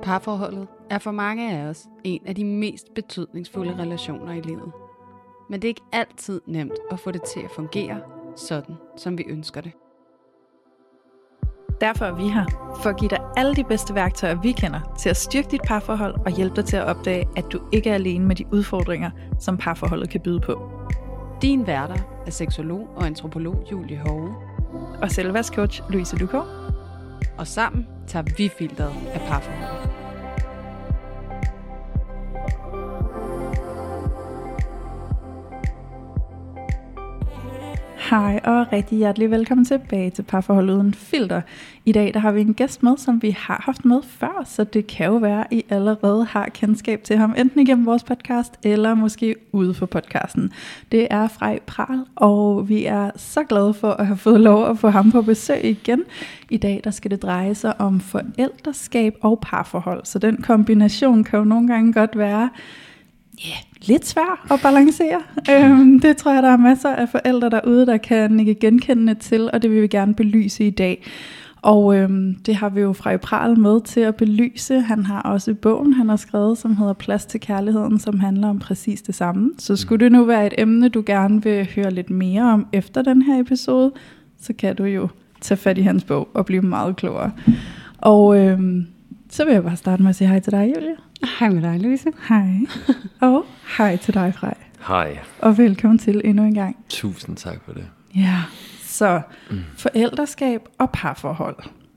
Parforholdet er for mange af os en af de mest betydningsfulde relationer i livet. Men det er ikke altid nemt at få det til at fungere sådan, som vi ønsker det. Derfor er vi her, for at give dig alle de bedste værktøjer, vi kender, til at styrke dit parforhold og hjælpe dig til at opdage, at du ikke er alene med de udfordringer, som parforholdet kan byde på. Din værter er seksolog og antropolog Julie Hove. Og selvværdscoach Louise Lukov. Og sammen tager vi filteret af parforholdet. Hej og rigtig hjertelig velkommen tilbage til Parforhold Uden Filter. I dag der har vi en gæst med, som vi har haft med før, så det kan jo være, at I allerede har kendskab til ham, enten igennem vores podcast, eller måske ude for podcasten. Det er Frej Pral, og vi er så glade for at have fået lov at få ham på besøg igen. I dag der skal det dreje sig om forældreskab og parforhold, så den kombination kan jo nogle gange godt være lidt svær at balancere. Det tror jeg, der er masser af forældre derude, der kan nikke genkendende til, og det vil vi gerne belyse i dag. Og det har vi jo Frej Pral med til at belyse. Han har også bogen, han har skrevet, som hedder Plads til Kærligheden, som handler om præcis det samme. Så skulle det nu være et emne, du gerne vil høre lidt mere om efter den her episode, så kan du jo tage fat i hans bog og blive meget klogere. Og så vil jeg bare starte med at sige hej til dig, Julie. Hej med dig, Louise. Hej. Og hej til dig, Frej. Hej. Og velkommen til endnu en gang. Tusind tak for det. Ja, så forældreskab og parforhold.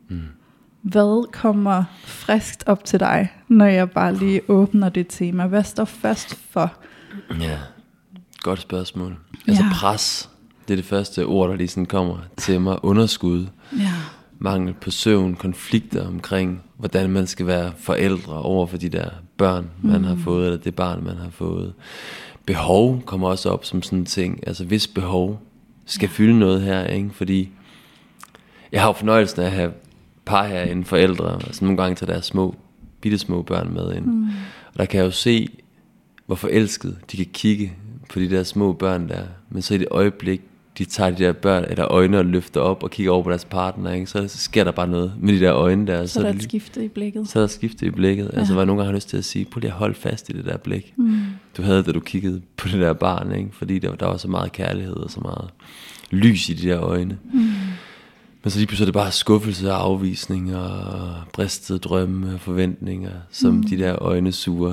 Hvad kommer friskt op til dig, når jeg bare lige åbner det tema? Hvad står først for? Ja, godt spørgsmål. Altså pres, det er det første ord, der lige sådan kommer til mig. Underskud. Ja. Mangel på søvn, konflikter omkring, hvordan man skal være forældre over for de der børn, man har fået, eller det barn, man har fået. Behov kommer også op som sådan en ting. Altså hvis behov skal fylde noget her, ikke? Fordi jeg har jo fornøjelsen af at have par herinde, forældre, altså nogle gange tager deres bittesmå børn med ind. Og der kan jeg jo se, hvor forelsket de kan kigge på de der små børn der, men så i det øjeblik, de tager de der børn eller øjne og løfter op og kigger over på deres partner, ikke? Så sker der bare noget med de der øjne der. Så er der et skifte i blikket. Så er der et skifte i blikket. Altså hvor jeg nogle gange har lyst til at sige, prøv lige at holde fast i det der blik. Du havde, da du kiggede på det der barn, ikke? Fordi der var så meget kærlighed og så meget lys i de der øjne. Men så lige pludselig er det bare skuffelse og afvisning og bristede drømme og forventninger, som de der øjne suger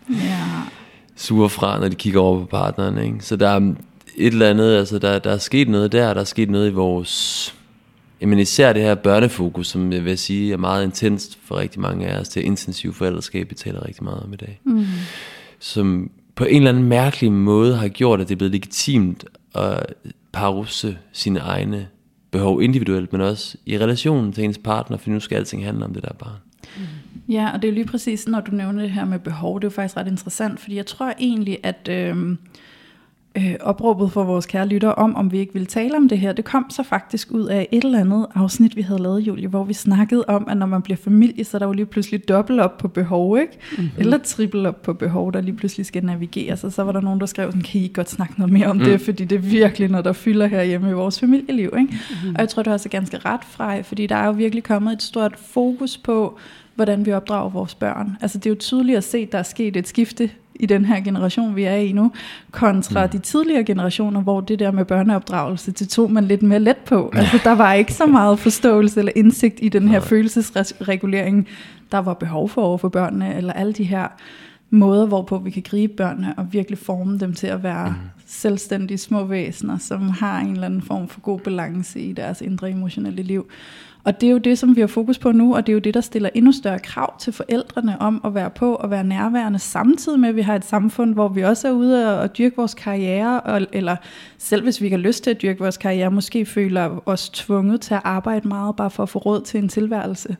fra, når de kigger over på partneren, ikke? Så der er et eller andet, altså der er sket noget der er sket noget i vores, jamen især det her børnefokus, som jeg vil sige er meget intenst for rigtig mange af os, det intensive forældreskab, vi taler rigtig meget om i dag. Som på en eller anden mærkelig måde har gjort, at det er blevet legitimt at parse sine egne behov individuelt, men også i relationen til ens partner, for nu skal alting handle om det der barn. Ja, og det er jo lige præcis, når du nævner det her med behov, det er jo faktisk ret interessant, fordi jeg tror egentlig, at opråbet for vores kære lyttere om vi ikke ville tale om det her, det kom så faktisk ud af et eller andet afsnit, vi havde lavet, Julie, hvor vi snakkede om, at når man bliver familie, så er der jo lige pludselig dobbelt op på behov, ikke? Eller trippel op på behov, der lige pludselig skal navigere. Så var der nogen, der skrev sådan, kan I godt snakke noget mere om det, fordi det er virkelig noget, der fylder herhjemme i vores familieliv, ikke? Og jeg tror, du har så ganske ret, Frej, fordi der er jo virkelig kommet et stort fokus på, hvordan vi opdrager vores børn. Altså det er jo tydeligt at se, at der er sket et skifte i den her generation, vi er i nu, kontra de tidligere generationer, hvor det der med børneopdragelse, det tog man lidt mere let på. Altså der var ikke så meget forståelse eller indsigt i den her følelsesregulering, der var behov for over for børnene, eller alle de her måder, hvorpå vi kan gribe børnene og virkelig forme dem til at være selvstændige små væsener, som har en eller anden form for god balance i deres indre emotionelle liv. Og det er jo det, som vi har fokus på nu, og det er jo det, der stiller endnu større krav til forældrene om at være på og være nærværende, samtidig med, at vi har et samfund, hvor vi også er ude og dyrke vores karriere, eller selv hvis vi ikke har lyst til at dyrke vores karriere, måske føler os tvunget til at arbejde meget, bare for at få råd til en tilværelse.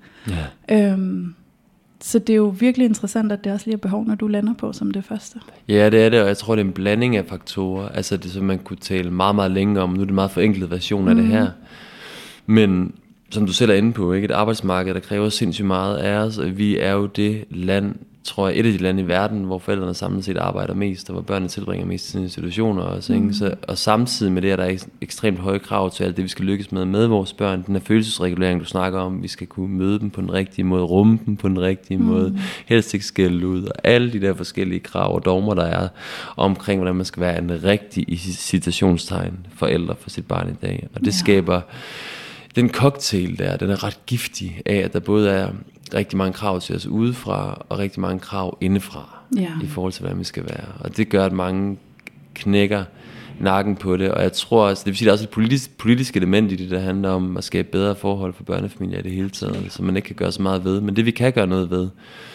Så det er jo virkelig interessant, at det også lige er behov, når du lander på som det første. Ja, det er det, og jeg tror, det er en blanding af faktorer. Altså det, som man kunne tale meget, meget længe om. Nu er det en meget forenklet version af det her. Men som du selv er inde på, ikke? Et arbejdsmarked, der kræver sindssygt meget af os. Vi er jo det land tror jeg, et af de lande i verden, hvor forældrene samlet set arbejder mest, og hvor børnene tilbringer mest i sine institutioner også. Ikke? Så, og samtidig med det, er der ekstremt høje krav til alt det, vi skal lykkes med vores børn. Den her følelsesregulering, du snakker om, vi skal kunne møde dem på den rigtige måde, rumme dem på den rigtige måde, helst ikke skælde ud, og alle de der forskellige krav og dogmer, der er omkring, hvordan man skal være en rigtig, i citationstegn, forældre for sit barn i dag. Og det skaber den cocktail der, den er ret giftig af, at der både er rigtig mange krav til os udefra, og rigtig mange krav indefra, i forhold til, hvordan vi skal være. Og det gør, at mange knækker nakken på det, og jeg tror også, det vil sige, der er også et politisk element i det, der handler om at skabe bedre forhold for børnefamilier i det hele taget, som man ikke kan gøre så meget ved. Men det, vi kan gøre noget ved,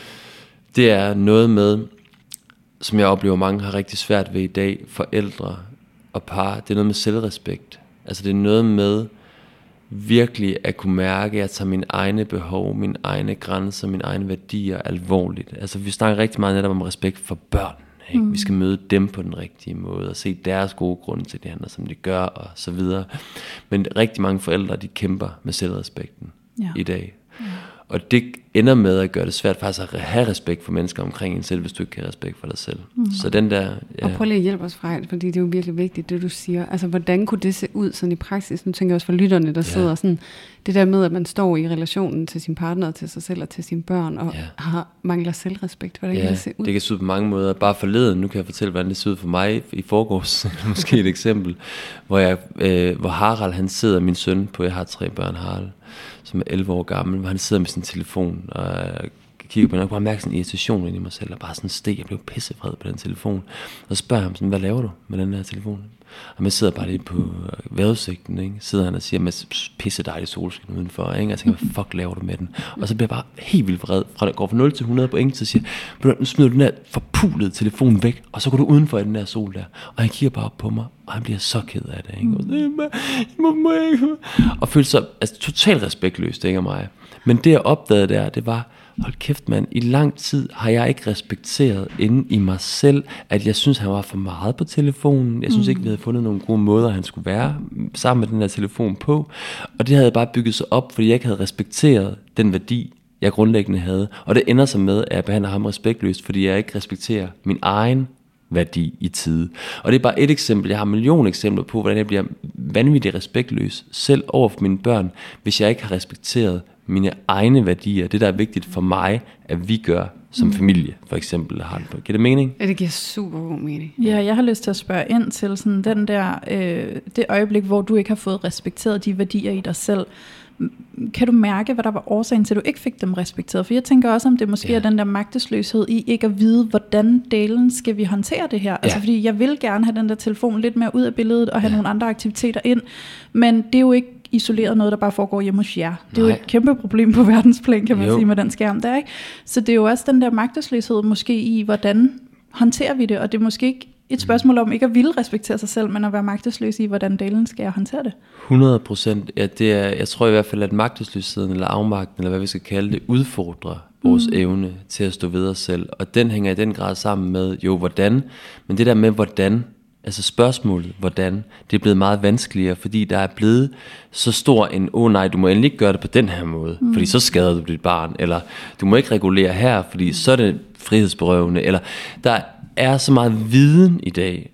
det er noget med, som jeg oplever, mange har rigtig svært ved i dag, forældre og par, det er noget med selvrespekt. Altså det er noget med virkelig at kunne mærke, at jeg tager mine egne behov, mine egne grænser, mine egne værdier alvorligt. Altså vi snakker rigtig meget netop om respekt for børn. Ikke? Vi skal møde dem på den rigtige måde, og se deres gode grunde til, det handler, som de gør, og så videre. Men rigtig mange forældre, de kæmper med selvrespekten i dag. Og det ender med at gøre det svært faktisk at have respekt for mennesker omkring en selv, hvis du ikke kan have respekt for dig selv. Så den der... Ja. Og prøv lige at hjælpe os fra, fordi det er jo virkelig vigtigt, det du siger. Altså, hvordan kunne det se ud sådan i praksis? Nu tænker jeg også for lytterne, der sidder sådan, det der med, at man står i relationen til sin partner, til sig selv og til sine børn, og mangler selvrespekt. Hvordan kan det se ud? Det kan se ud på mange måder. Bare forleden, nu kan jeg fortælle, hvordan det ser ud for mig i forgårs, måske et eksempel, hvor Harald, han sidder, min søn på, jeg har 3 børn, Harald, som er 11 år gammel, hvor han sidder med sin telefon, og jeg kigger på den, og bare mærker sådan en irritation ind i mig selv, og bare sådan en steg, jeg blev pissefred på den telefon, og så spørger jeg ham sådan, hvad laver du med den her telefon? Og man sidder bare lige på vejrudsigten, ikke? Sidder han og siger, med pisse dejlig solskin udenfor, ikke? Og jeg tænker, hvad fuck laver du med den? Og så bliver jeg bare helt vildt vred, fra det går fra 0 til 100 på ingen tid, og siger, nu smider du den der forpulede telefon væk, og så går du udenfor i den der sol der. Og han kigger bare op på mig, og han bliver så ked af det, ikke? Og føler sig altså totalt respektløst, ikke af mig. Men det jeg opdagede der, det var, hold kæft mand, i lang tid har jeg ikke respekteret inde i mig selv, at jeg synes, han var for meget på telefonen. Jeg synes ikke, vi havde fundet nogle gode måder, han skulle være sammen med den der telefon på. Og det havde bare bygget sig op, fordi jeg ikke havde respekteret den værdi, jeg grundlæggende havde. Og det ender så med, at jeg behandler ham respektløst, fordi jeg ikke respekterer min egen værdi i tide. Og det er bare et eksempel. Jeg har millioner eksempler på, hvordan jeg bliver vanvittigt respektløs selv over for mine børn, hvis jeg ikke har respekteret mine egne værdier. Det, der er vigtigt for mig, at vi gør som familie, for eksempel. Giver det mening? Ja, det giver super god mening. Ja, jeg har lyst til at spørge ind til sådan den der, det øjeblik, hvor du ikke har fået respekteret de værdier i dig selv. Kan du mærke, hvad der var årsagen til, at du ikke fik dem respekteret? For jeg tænker også, om det måske er den der magtesløshed i ikke at vide, hvordan delen skal vi håndtere det her. Altså fordi jeg vil gerne have den der telefon lidt mere ud af billedet og have nogle andre aktiviteter ind, men det er jo ikke isoleret noget, der bare foregår hjemme hos jer. Det er jo et kæmpe problem på verdensplan, kan man sige, med den skærm der, ikke? Så det er jo også den der magtesløshed måske i, hvordan håndterer vi det, og det er måske ikke et spørgsmål om ikke at ville respektere sig selv, men at være magtesløs i, hvordan delen skal jeg håndtere det. 100%. Ja, det er, jeg tror i hvert fald, at magtesløsheden eller afmagten, eller hvad vi skal kalde det, udfordrer vores evne til at stå ved os selv. Og den hænger i den grad sammen med, jo hvordan, men det der med hvordan, altså spørgsmålet, hvordan, det er blevet meget vanskeligere, fordi der er blevet så stor en, nej, du må endelig ikke gøre det på den her måde, fordi så skader du dit barn, eller du må ikke regulere her, fordi så er det frihedsberøvende, eller der er så meget viden i dag,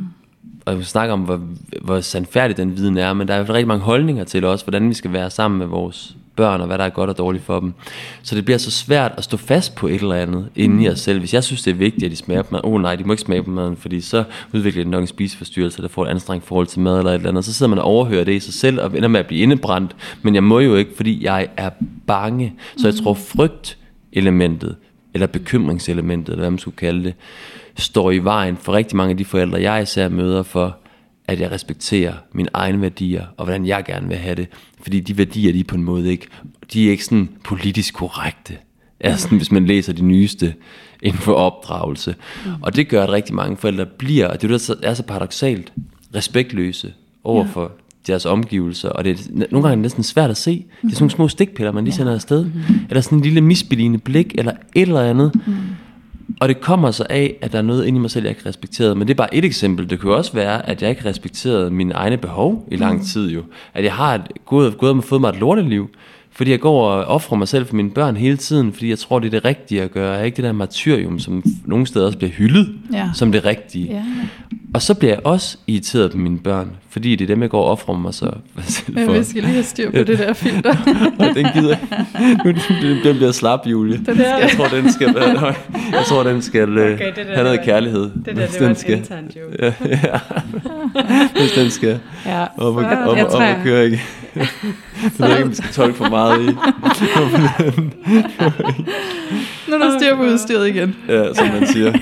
og vi snakker om, hvor sandfærdig den viden er, men der er jo rigtig mange holdninger til også, hvordan vi skal være sammen med vores børn, og hvad der er godt og dårligt for dem. Så det bliver så svært at stå fast på et eller andet inde i os selv. Hvis jeg synes, det er vigtigt, at de smager på mad, nej, de må ikke smage på maden, fordi så udvikler de nok en spiseforstyrrelse, der får et anstrengt forhold til mad eller et eller andet. Så sidder man og overhører det i sig selv, og ender med at blive indebrændt, men jeg må jo ikke, fordi jeg er bange. Så jeg tror, frygtelementet, eller bekymringselementet, eller hvad man skulle kalde det, står i vejen for rigtig mange af de forældre, jeg især møder for, at jeg respekterer mine egne værdier, og hvordan jeg gerne vil have det. Fordi de værdier, de er på en måde ikke, de er ikke sådan politisk korrekte. Altså, hvis man læser de nyeste inden for opdragelse. Og det gør, at rigtig mange forældre bliver, og det er så paradoksalt, respektløse over for deres omgivelser, og det er nogle gange næsten svært at se. Det er sådan nogle små stikpiller, man lige sender afsted, eller sådan en lille misbilligende blik, eller et eller andet. Og det kommer så af, at der er noget inde i mig selv, jeg ikke har respekteret. Men det er bare et eksempel. Det kan jo også være, at jeg ikke har respekteret mine egne behov i lang tid jo. At jeg har gået og fået mig et lorteliv, Fordi jeg går og offrer mig selv for mine børn hele tiden, fordi jeg tror, det er det rigtige at gøre. Jeg er ikke det der martyrium, som nogle steder også bliver hyldet, som det rigtige. Ja. Og så bliver jeg også irriteret på mine børn, fordi det er dem, jeg går og offrer mig så selv for. Vi skal lige have styr på det der filter. Og den gider den bliver slap, Julie. Jeg tror, den skal være have noget kærlighed. Det var en intern joke. Ja. Hvis den skal op og køre ikke. Det er ikke, man skal tolke for meget i. Nu er der styr på udstyret igen. Ja, som man siger.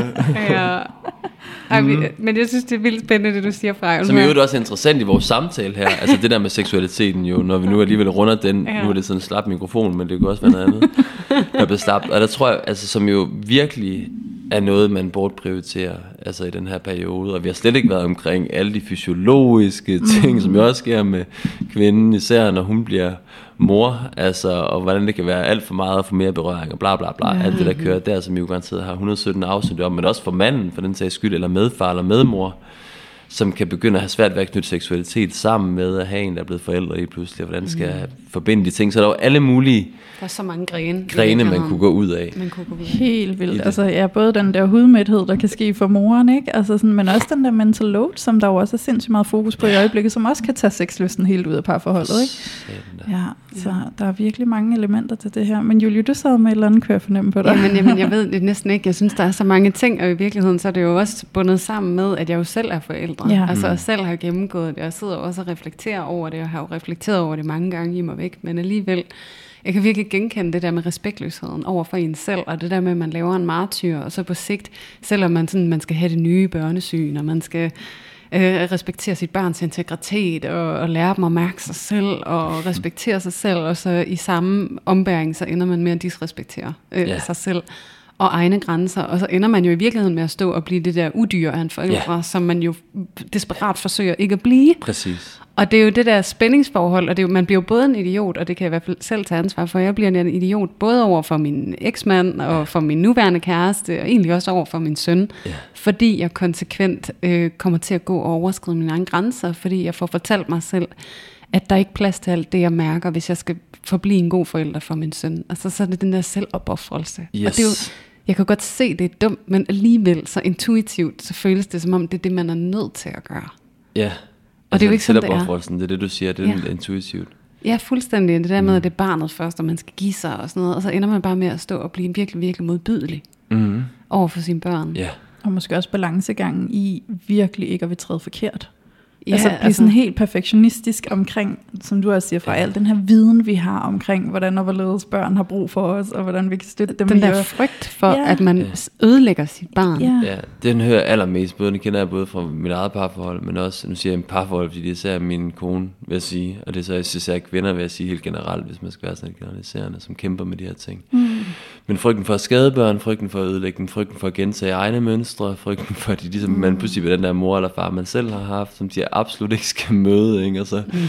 Men jeg synes, det er vildt spændende, det du siger, Freja. Som jo også er interessant i vores samtale her. Altså det der med seksualiteten jo, når vi nu alligevel runder den. Nu er det sådan en slap mikrofon, men det kan også være noget andet. Der bliver slapt. Og der tror jeg, altså som jo virkelig er noget, man burde prioritere altså i den her periode. Og vi har slet ikke været omkring alle de fysiologiske ting, som jo også sker med kvinden, især når hun bliver mor, altså, og hvordan det kan være alt for meget og for mere berøring og bla bla bla, alt det der kører der, som vi jo garanteret har 117 afsnit om, men også for manden, for den sags skyld, eller medfar eller medmor, som kan begynde at have svært ved at knytte seksualitet sammen med at have en, der er blevet forældre i pludselig, og hvordan skal jeg forbinde de ting, så der er jo alle mulige der er så mange grene man kunne gå ud af. Helt vildt. Altså både den der hudmæthed, der kan ske for moren, ikke? Altså sådan, men også den der mental load, som der jo også er sindssygt meget fokus på i øjeblikket, som også kan tage sexlysten helt ud af parforholdet, ikke? Ja, så der er virkelig mange elementer til det her. Men Julie, du sad med et eller andet, kan jeg fornemme på dig. Jamen, jeg ved det næsten ikke. Jeg synes, der er så mange ting, og i virkeligheden så er det jo også bundet sammen med, at jeg jo selv er forældre. Ja. Altså jeg selv har gennemgået det, og sidder også og reflekterer over det, og har jo reflekteret over det mange gange i mig væk, men alligevel jeg kan virkelig genkende det der med respektløsheden over for en selv, og det der med, at man laver en martyr, og så på sigt, selvom man skal have det nye børnesyn, og man skal respektere sit barns integritet, og lære dem at mærke sig selv, og respektere sig selv, og så i samme ombæring, så ender man med at disrespektere sig selv og egne grænser, og så ender man jo i virkeligheden med at stå og blive det der udyr af en forældre, som man jo desperat forsøger ikke at blive. Præcis. Og det er jo det der spændingsforhold, og det er jo, man bliver jo både en idiot, og det kan jeg i hvert fald selv tage ansvar for. Jeg bliver en idiot både over for min eksmand, og for min nuværende kæreste, og egentlig også over for min søn, fordi jeg konsekvent kommer til at gå og overskride mine egne grænser, fordi jeg får fortalt mig selv, at der er ikke plads til alt det, jeg mærker, hvis jeg skal forblive en god forælder for min søn. Altså så er det den der selvopoffrelse. Yes. Og det er jo, jeg kan godt se, det er dumt, men alligevel så intuitivt, så føles det som om, det er det, man er nødt til at gøre. Ja, og det er jo ikke sådan, det er. Det er det, du siger, det er intuitivt. Ja, fuldstændig. Det der med, at det er barnet først, og man skal give sig og sådan noget, og så ender man bare med at stå og blive virkelig, virkelig modbydelig over for sine børn. Ja. Og måske også balancegangen i virkelig ikke at vil træde forkert. Ja, altså blive sådan helt perfektionistisk omkring, som du også siger, fra al den her viden, vi har omkring, hvordan og hvorledes børn har brug for os, og hvordan vi kan støtte dem. Den der frygt for, at man ødelægger sit barn. Ja, den hører allermest, den kender jeg både fra mit eget parforhold, men også, nu siger jeg en parforhold, fordi det er især min kone, vil jeg sige, og det er så især kvinder, vil jeg sige helt generelt, hvis man skal være sådan lidt generaliserende, som kæmper med de her ting. Men frygten for at skade børn, frygten for at ødelægge dem, frygten for at gentage egne mønstre, frygten for, at de ligesom, man pludselig ved den der mor eller far, man selv har haft, som de absolut ikke skal møde, ikke? Og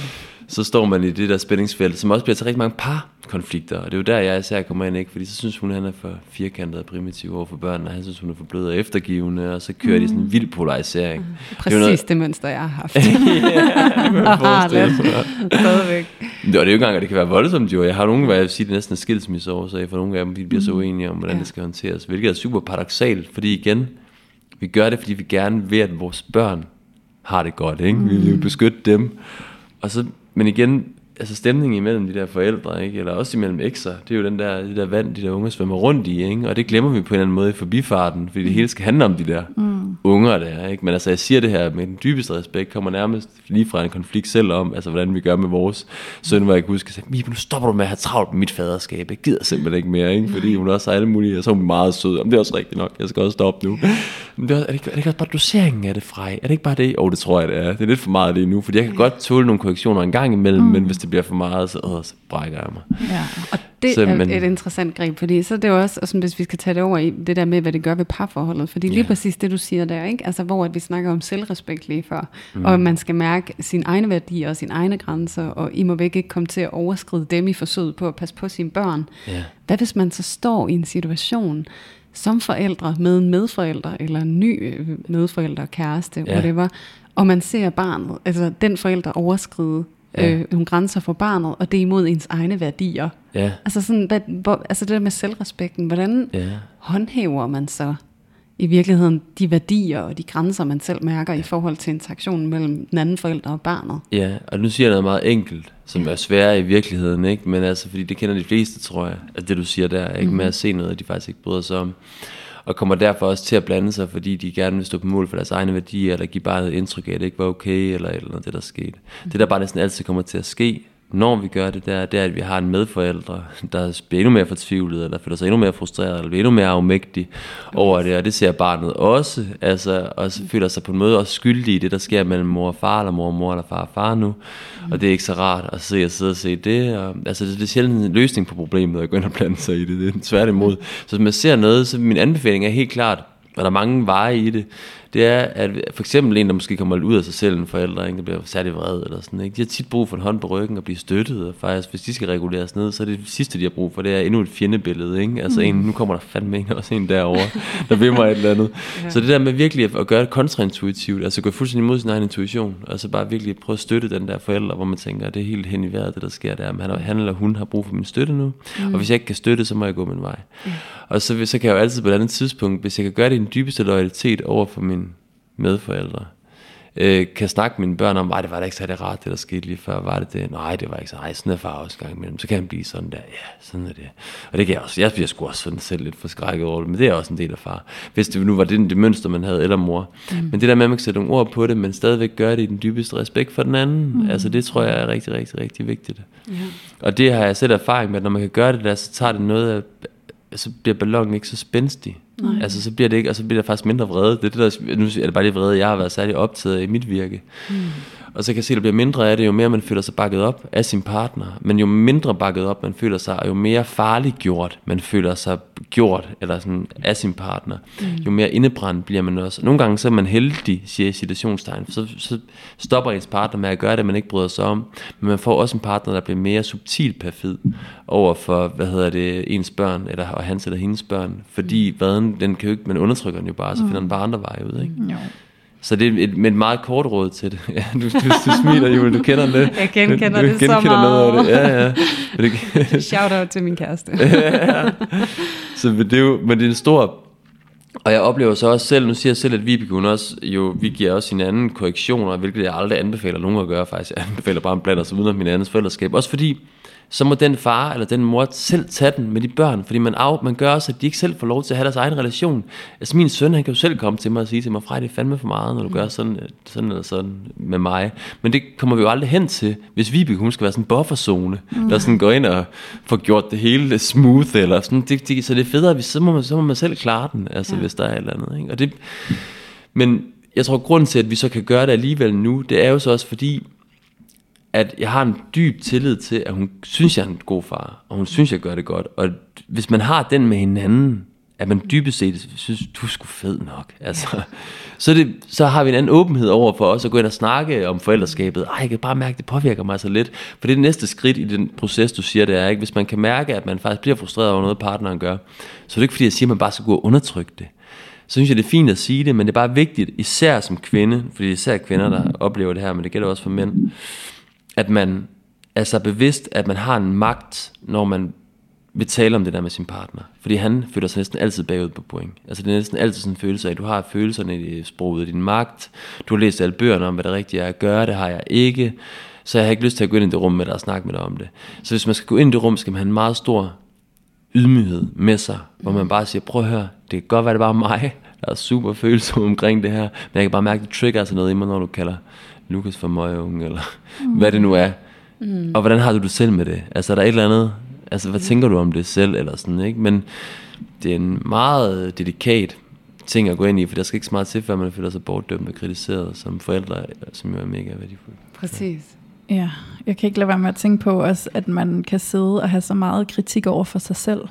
så står man i det der spændingsfelt, som også bliver til rigtig mange parkonflikter, og det er jo der, jeg især kommer ind, ikke? Fordi så synes hun, han er for firkantet og primitiv over for børnene, og han synes, hun er for blød og eftergivende, og så kører de sådan en vild polarisering. Præcis det mønster, jeg har haft. Stadigvæk. Og det er jo ikke engang, at det kan være voldsomt, jo. Jeg har nogen, hvor jeg vil sige, det er næsten en skilsmisseårsag, for nogle af dem, de bliver så uenige om, hvordan det skal håndteres, hvilket er super paradoksalt, fordi igen, vi gør det, fordi vi gerne vil, at vores børn har det godt, ikke? Vi vil beskytte dem. Og så, men igen, altså stemningen imellem de der forældre, ikke? Eller også imellem ekser, det er jo det der vand, de der unge svømmer rundt i, ikke? Og det glemmer vi på en eller anden måde i forbifarten, fordi det hele skal handle om de der unger der, ikke? Men altså jeg siger det her med den dybeste respekt, kommer nærmest lige fra en konflikt selv om, altså hvordan vi gør med vores søn, hvor jeg kan huske at sige, Mibe, nu stopper du med at have travlt med mit faderskab, jeg gider simpelthen ikke mere, ikke? Fordi hun også har alle mulige, og så er hun meget sød, men det er også rigtigt nok, jeg skal også stoppe nu. Men er det ikke også bare doseringen af det, Frej? Er det ikke bare det? Det tror jeg det er. Det er lidt for meget det nu, fordi jeg kan godt tåle nogle korrektioner en gang imellem, men hvis det bliver for meget, så brækker jeg mig. Ja, og det er et interessant greb, fordi så er det jo også, altså, hvis vi skal tage det over i det der med, hvad det gør ved parforholdet, fordi lige præcis det, du siger der, ikke? Altså, hvor at vi snakker om selvrespekt lige før, og man skal mærke sine egne værdier og sine egne grænser, og I må væk ikke komme til at overskride dem i forsøget på at passe på sine børn. Hvad hvis man så står i en situation, som forældre med en medforældre, eller en ny medforældre, kæreste, whatever, og man ser barnet, altså den forælder overskride nogle grænser for barnet, og det er imod ens egne værdier. Ja. Altså, sådan, altså det der med selvrespekten, hvordan håndhæver man så i virkeligheden de værdier og de grænser, man selv mærker i forhold til interaktionen mellem den anden forælder og barnet? Ja, og nu siger jeg noget meget enkelt, som er sværere i virkeligheden, ikke? Men altså, fordi det kender de fleste, tror jeg, at det du siger der, ikke? Med at se noget, de faktisk ikke bryder sig om. Og kommer derfor også til at blande sig, fordi de gerne vil stå på mål for deres egne værdier, eller give barnet et indtryk af, at det ikke var okay, eller noget det, der skete. Det, der bare næsten altid kommer til at ske, når vi gør det der, det er, at vi har en medforældre, der bliver endnu mere fortvivlet, eller føler sig endnu mere frustreret, eller bliver endnu mere afmægtig over det, og det ser barnet også, altså, og så føler sig på en måde også skyldig i det, der sker mellem mor og far, eller mor og mor, eller far og far nu, og det er ikke så rart at sidde og se det, og, altså det er sjældent en løsning på problemet, at gå ind og blande sig i det, det er tværtimod. Så hvis man ser noget, så min anbefaling er helt klart, og der er mange veje i det, det er, at for eksempel en, der måske kommer lidt ud af sig selv, en forælder, ikke, der bliver særlig vred eller sådan, ikke? De har tit brug for en hånd på ryggen og blive støttet, og faktisk, hvis de skal reguleres ned, så er det sidste, de har brug for, det er endnu et fjendebillede, ikke? Altså nu kommer der fandme en, også en derovre, der vil mig et eller andet. Ja. Så det der med virkelig at gøre det kontraintuitivt, altså gå fuldstændig imod sin egen intuition, altså bare virkelig prøve at støtte den der forælder, hvor man tænker, det er helt hen i vejret, det der sker der, han eller hun har brug for min støtte nu, og hvis jeg ikke kan støtte, så må jeg gå min vej. Og så kan jeg jo altid på et andet tidspunkt, hvis jeg kan gøre det i den dybeste loyalitet over for min medforældre, kan snakke med mine børn om, det var da ikke så rart, det der skete lige før, var det? Nej, det var ikke så, sådan er far også gang imellem, så kan han blive sådan der, ja, sådan er det. Og det kan jeg også, jeg bliver sgu også sådan selv lidt forskrækket over det, men det er også en del af far, hvis det nu var det mønster, man havde, eller mor. Men det der med, at man kan sætte nogle ord på det, men stadigvæk gøre det i den dybeste respekt for den anden, altså det tror jeg er rigtig, rigtig, rigtig vigtigt. Og det har jeg selv erfaring med, at når man kan gøre det der, så tager det noget af, så bliver ballonen ikke så spændstig. Altså så bliver det ikke, og så bliver der faktisk mindre vrede. Det er det der, nu er det bare det vrede, jeg har været særlig optaget af i mit virke. Og så kan jeg se, at der bliver mindre af det, jo mere man føler sig bakket op af sin partner. Men jo mindre bakket op man føler sig, og jo mere farliggjort man føler sig gjort, eller sådan af sin partner, jo mere indebrændt bliver man også. Nogle gange så er man heldig, siger jeg i citationstegn, så stopper ens partner med at gøre det, man ikke bryder sig om. Men man får også en partner, der bliver mere subtilt perfid over for, ens børn, eller hans eller hendes børn. Fordi vreden, den kan jo ikke, man undertrykker den jo bare, så finder den bare andre veje ud, ikke? Jo. Så det er med et meget kort råd til det. Ja, du smiler, Julie, du kender det. Jeg genkender det så meget. Noget af det. Ja. Shout out til min kæreste. Ja. Så det er jo, men det er en stor. Og jeg oplever så også selv, nu siger jeg selv, at Vibeke, vi giver også hinanden korrektioner, hvilket jeg aldrig anbefaler nogen at gøre faktisk. Jeg anbefaler bare at blande sig uden om hinandens forældreskab. Også fordi, så må den far eller den mor selv tage den med de børn, fordi man gør også, at de ikke selv får lov til at have deres egen relation. Altså min søn, han kan jo selv komme til mig og sige til mig, Frej, det er fandme for meget, når du gør sådan eller sådan med mig. Men det kommer vi jo aldrig hen til, hvis Vibeke, hun skal være sådan en bufferzone, der sådan går ind og får gjort det hele smooth, eller sådan. Så det er federe, så må man selv klare den, altså hvis der er et eller andet. Ikke? Og det, men jeg tror, grunden til, at vi så kan gøre det alligevel nu, det er jo så også fordi, at jeg har en dyb tillid til, at hun synes, jeg er en god far, og hun synes, jeg gør det godt. Og hvis man har den med hinanden, at man dybest set synes, du er sgu fed nok. Altså, så har vi en anden åbenhed over for os at gå ind og snakke om forældreskabet. Jeg kan bare mærke, det påvirker mig så lidt. For det er det næste skridt i den proces, du siger, det er, ikke? Hvis man kan mærke, at man faktisk bliver frustreret over noget, partneren gør, så er det ikke fordi, jeg siger, at man bare skal gå og undertrykke det. Så synes jeg, det er fint at sige det, men det er bare vigtigt, især som kvinde, fordi det er især kvinder, der oplever det her, men det gælder også for mænd, at man er så bevidst, at man har en magt, når man vil tale om det der med sin partner. Fordi han føler sig næsten altid bagud på point. Altså det er næsten altid sådan en følelse af, at du har følelserne i sproget af din magt. Du har læst alle bøgerne om, hvad det rigtige er at gøre. Det har jeg ikke. Så jeg har ikke lyst til at gå ind i det rum med dig og snakke med dig om det. Så hvis man skal gå ind i det rum, skal man have en meget stor ydmyghed med sig. Hvor man bare siger, prøv at høre, det kan godt være, det bare mig, der er super følsom omkring det her. Men jeg kan bare mærke, at det trigger altså noget i mig, når du kalder Lukas for møgeunge, eller hvad det nu er. Og hvordan har du det selv med det? Altså er der et eller andet, altså hvad tænker du om det selv, eller sådan, ikke? Men det er en meget dedikat ting at gå ind i, for der skal ikke så meget til, før man føler sig bortdømt og kritiseret som forældre, som jo er mega værdifuldt. Præcis. Ja, jeg kan ikke lade være med at tænke på også, at man kan sidde og have så meget kritik over for sig selv.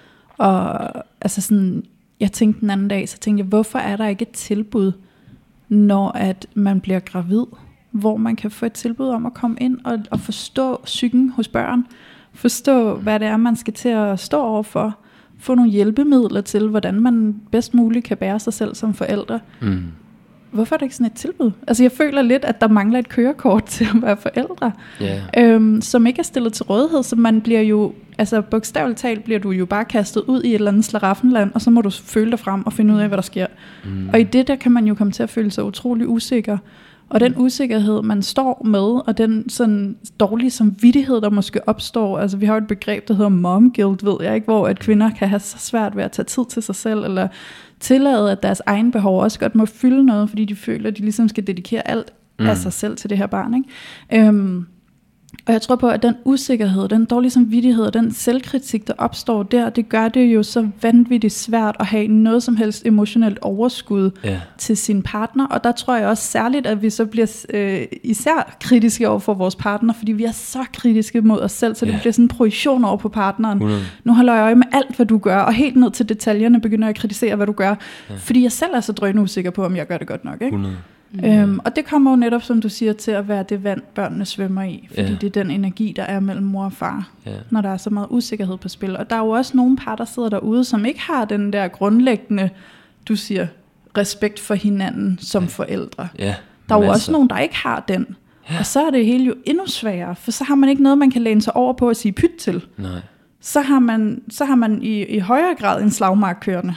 Og altså sådan, jeg tænkte den anden dag, så tænkte jeg, hvorfor er der ikke et tilbud, når at man bliver gravid, hvor man kan få et tilbud om at komme ind og forstå psyken hos børn, forstå hvad det er, man skal til at stå overfor, få nogle hjælpemidler til, hvordan man bedst muligt kan bære sig selv som forældre. hvorfor er der ikke sådan et tilbud? Altså jeg føler lidt, at der mangler et kørekort til at være forældre, som ikke er stillet til rådighed, så man bliver jo, altså bogstaveligt talt bliver du jo bare kastet ud i et eller andet slaraffenland, og så må du føle dig frem og finde ud af, hvad der sker. Og i det der kan man jo komme til at føle sig utrolig usikker. Og den usikkerhed, man står med, og den sådan dårlige samvittighed, der måske opstår, altså vi har et begreb, der hedder mom guilt, ved jeg ikke, hvor at kvinder kan have så svært ved at tage tid til sig selv, eller tillade, at deres egen behov også godt må fylde noget, fordi de føler, at de ligesom skal dedikere alt af sig selv til det her barn, ikke? Og jeg tror på, at den usikkerhed, den dårlige samvittighed og den selvkritik, der opstår der, det gør det jo så vanvittigt svært at have noget som helst emotionelt overskud til sin partner. Og der tror jeg også særligt, at vi så bliver især kritiske over for vores partner, fordi vi er så kritiske mod os selv, så det bliver sådan en projektion over på partneren. 100. Nu holder jeg øje med alt, hvad du gør, og helt ned til detaljerne begynder jeg at kritisere, hvad du gør, fordi jeg selv er så drønende usikker på, om jeg gør det godt nok, ikke? 100. Og det kommer jo netop, som du siger, til at være det vand, børnene svømmer i. Fordi det er den energi, der er mellem mor og far, når der er så meget usikkerhed på spil. Og der er jo også nogle par, der sidder derude, som ikke har den der grundlæggende, du siger, respekt for hinanden som forældre. Der er jo også nogen, der ikke har den. Og så er det hele jo endnu sværere, for så har man ikke noget, man kan læne sig over på at sige pyt til. Nej. Så har man i højere grad en slagmark kørende.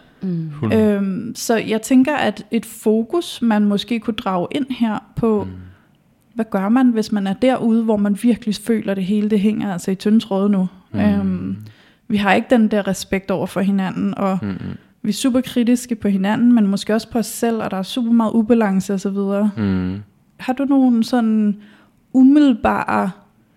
Så jeg tænker, at et fokus, man måske kunne drage ind her på, hvad gør man, hvis man er derude, hvor man virkelig føler, at det hele det hænger altså i tynde tråde nu. Vi har ikke den der respekt over for hinanden, og vi er super kritiske på hinanden, men måske også på os selv, og der er super meget ubalance og så videre. Har du nogle sådan umiddelbare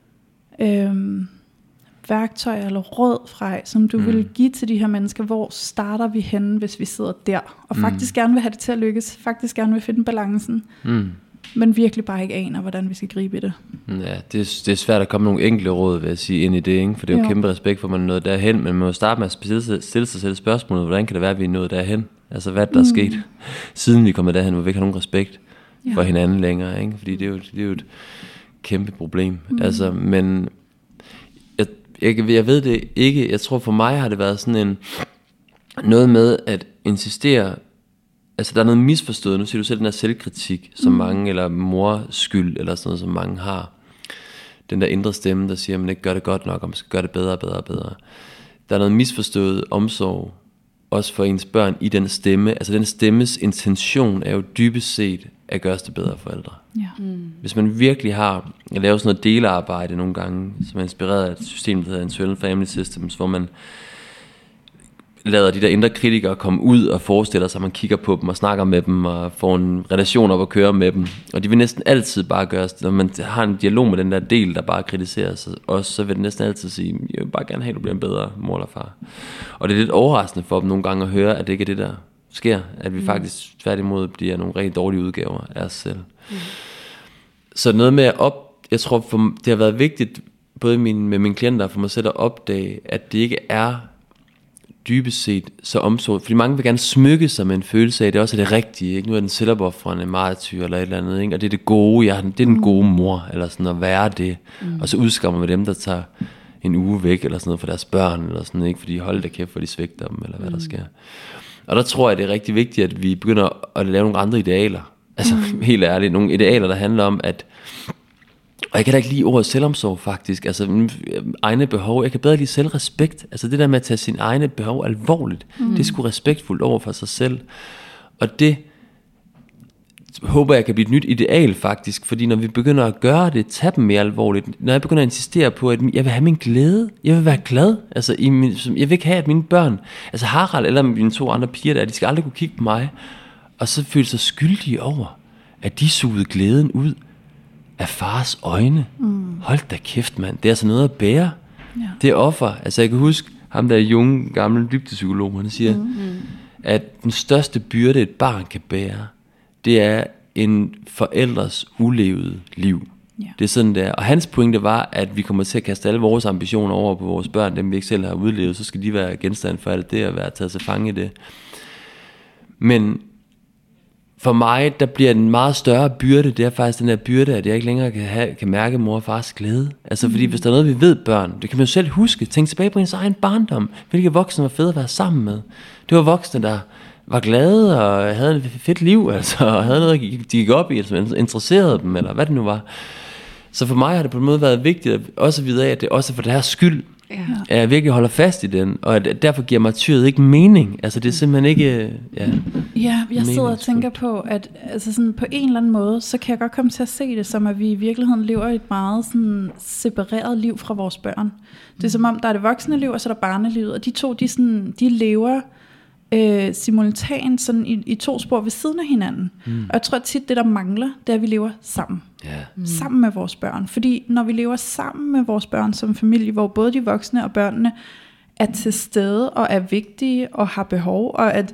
værktøjer eller råd fra, som du vil give til de her mennesker? Hvor starter vi henne, hvis vi sidder der, og faktisk gerne vil have det til at lykkes, faktisk gerne vil finde balancen, men virkelig bare ikke aner, hvordan vi skal gribe i det? Ja, det er svært at komme nogle enkelte råd, vil jeg sige, ind i det, ikke? For det er jo kæmpe respekt for, at man er nået derhen, men man må starte med at stille sig selv spørgsmålet, hvordan kan det være, at vi er nået derhen? Altså, hvad der er sket, siden vi kommer derhen, hvor vi ikke har nogen respekt for hinanden længere, ikke? Fordi det er jo et kæmpe problem. Altså, men jeg ved det ikke. Jeg tror for mig har det været sådan noget med at insistere. Altså der er noget misforstået. Nu siger du selv den der selvkritik, som mange, eller morskyld, eller sådan noget, som mange har. Den der indre stemme, der siger, at man ikke gør det godt nok, og man skal gøre det bedre, bedre, bedre. Der er noget misforstået omsorg, også for ens børn, i den stemme. Altså den stemmes intention er jo dybest set at gøre det bedre forældre. Hvis man virkelig har lavet sådan noget delearbejde nogle gange, som er inspireret af et system, der hedder Internal Family Systems, hvor man lader de der indre kritikere komme ud og forestiller sig, at man kigger på dem og snakker med dem og får en relation op og kører med dem. Og de vil næsten altid bare gøre, når man har en dialog med den der del, der bare kritiserer sig også, så vil det næsten altid sige, jeg vil bare gerne have, at du bliver en bedre mor eller far. Og det er lidt overraskende for dem nogle gange at høre, at det ikke er det, der sker. At vi faktisk tværtimod bliver nogle rigtig dårlige udgaver af os selv. Så noget med jeg tror, det har været vigtigt, både med mine klienter og for mig selv, at opdage, at det ikke er dybest set så omsorg. Fordi mange vil gerne smykke sig med en følelse af, at det også er det rigtige. Ikke? Nu er den selvopoffrende martyr eller et eller andet. Ikke? Og det er det gode. Det er den gode mor. Eller sådan at være det. Og så udskammer man dem, der tager en uge væk eller sådan noget for deres børn. Eller sådan, ikke? Fordi hold da kæft, for de svigter dem. Eller hvad der sker. Og der tror jeg, det er rigtig vigtigt, at vi begynder at lave nogle andre idealer. Altså helt ærligt. Nogle idealer, der handler om, at... Og jeg kan da ikke lide ordet selvomsorg faktisk. Altså egne behov. Jeg kan bedre lide selvrespekt. Altså det der med at tage sine egne behov alvorligt. Det er sgu respektfuldt over for sig selv. Og det håber jeg kan blive et nyt ideal faktisk. Fordi når vi begynder at gøre det, tage dem mere alvorligt. Når jeg begynder at insistere på, at jeg vil have min glæde. Jeg vil være glad. Altså jeg vil ikke have, at mine børn, altså Harald eller mine 2 andre piger der, de skal aldrig kunne kigge på mig. Og så føle sig skyldige over, at de sugede glæden ud af fars øjne. Hold da kæft, mand. Det er altså noget at bære. Det er offer. Altså jeg kan huske ham der junge, gamle dybdepsykolog, han siger, at den største byrde et barn kan bære, det er en forældres ulevede liv. Det er sådan der. Og hans pointe var, at vi kommer til at kaste alle vores ambitioner over på vores børn, dem vi ikke selv har udlevet, så skal de være genstand for alt det, og være taget til fange i det. Men for mig, der bliver en meget større byrde, det er faktisk den der byrde, at jeg ikke længere kan mærke mor og fars glæde. Altså fordi hvis der er noget, vi ved børn, det kan man jo selv huske. Tænk tilbage på ens egen barndom. Hvilke voksne var fede at være sammen med. Det var voksne, der var glade og havde et fedt liv, altså, og havde noget, de gik op i, som interesserede dem, eller hvad det nu var. Så for mig har det på en måde været vigtigt at også vide af, at det også for deres skyld, at jeg virkelig holder fast i den, og at derfor giver martyret ikke mening. Altså det er simpelthen ikke... Ja, jeg sidder og tænker på, at altså sådan, på en eller anden måde, så kan jeg godt komme til at se det, som at vi i virkeligheden lever et meget sådan, separeret liv fra vores børn. Det er som om, der er det voksne liv, og så er der barnelivet, og de to, de lever simultant sådan i to spor ved siden af hinanden. Og jeg tror tit, det der mangler, det er, at vi lever sammen. Sammen med vores børn. Fordi når vi lever sammen med vores børn som familie, hvor både de voksne og børnene er til stede og er vigtige og har behov, og at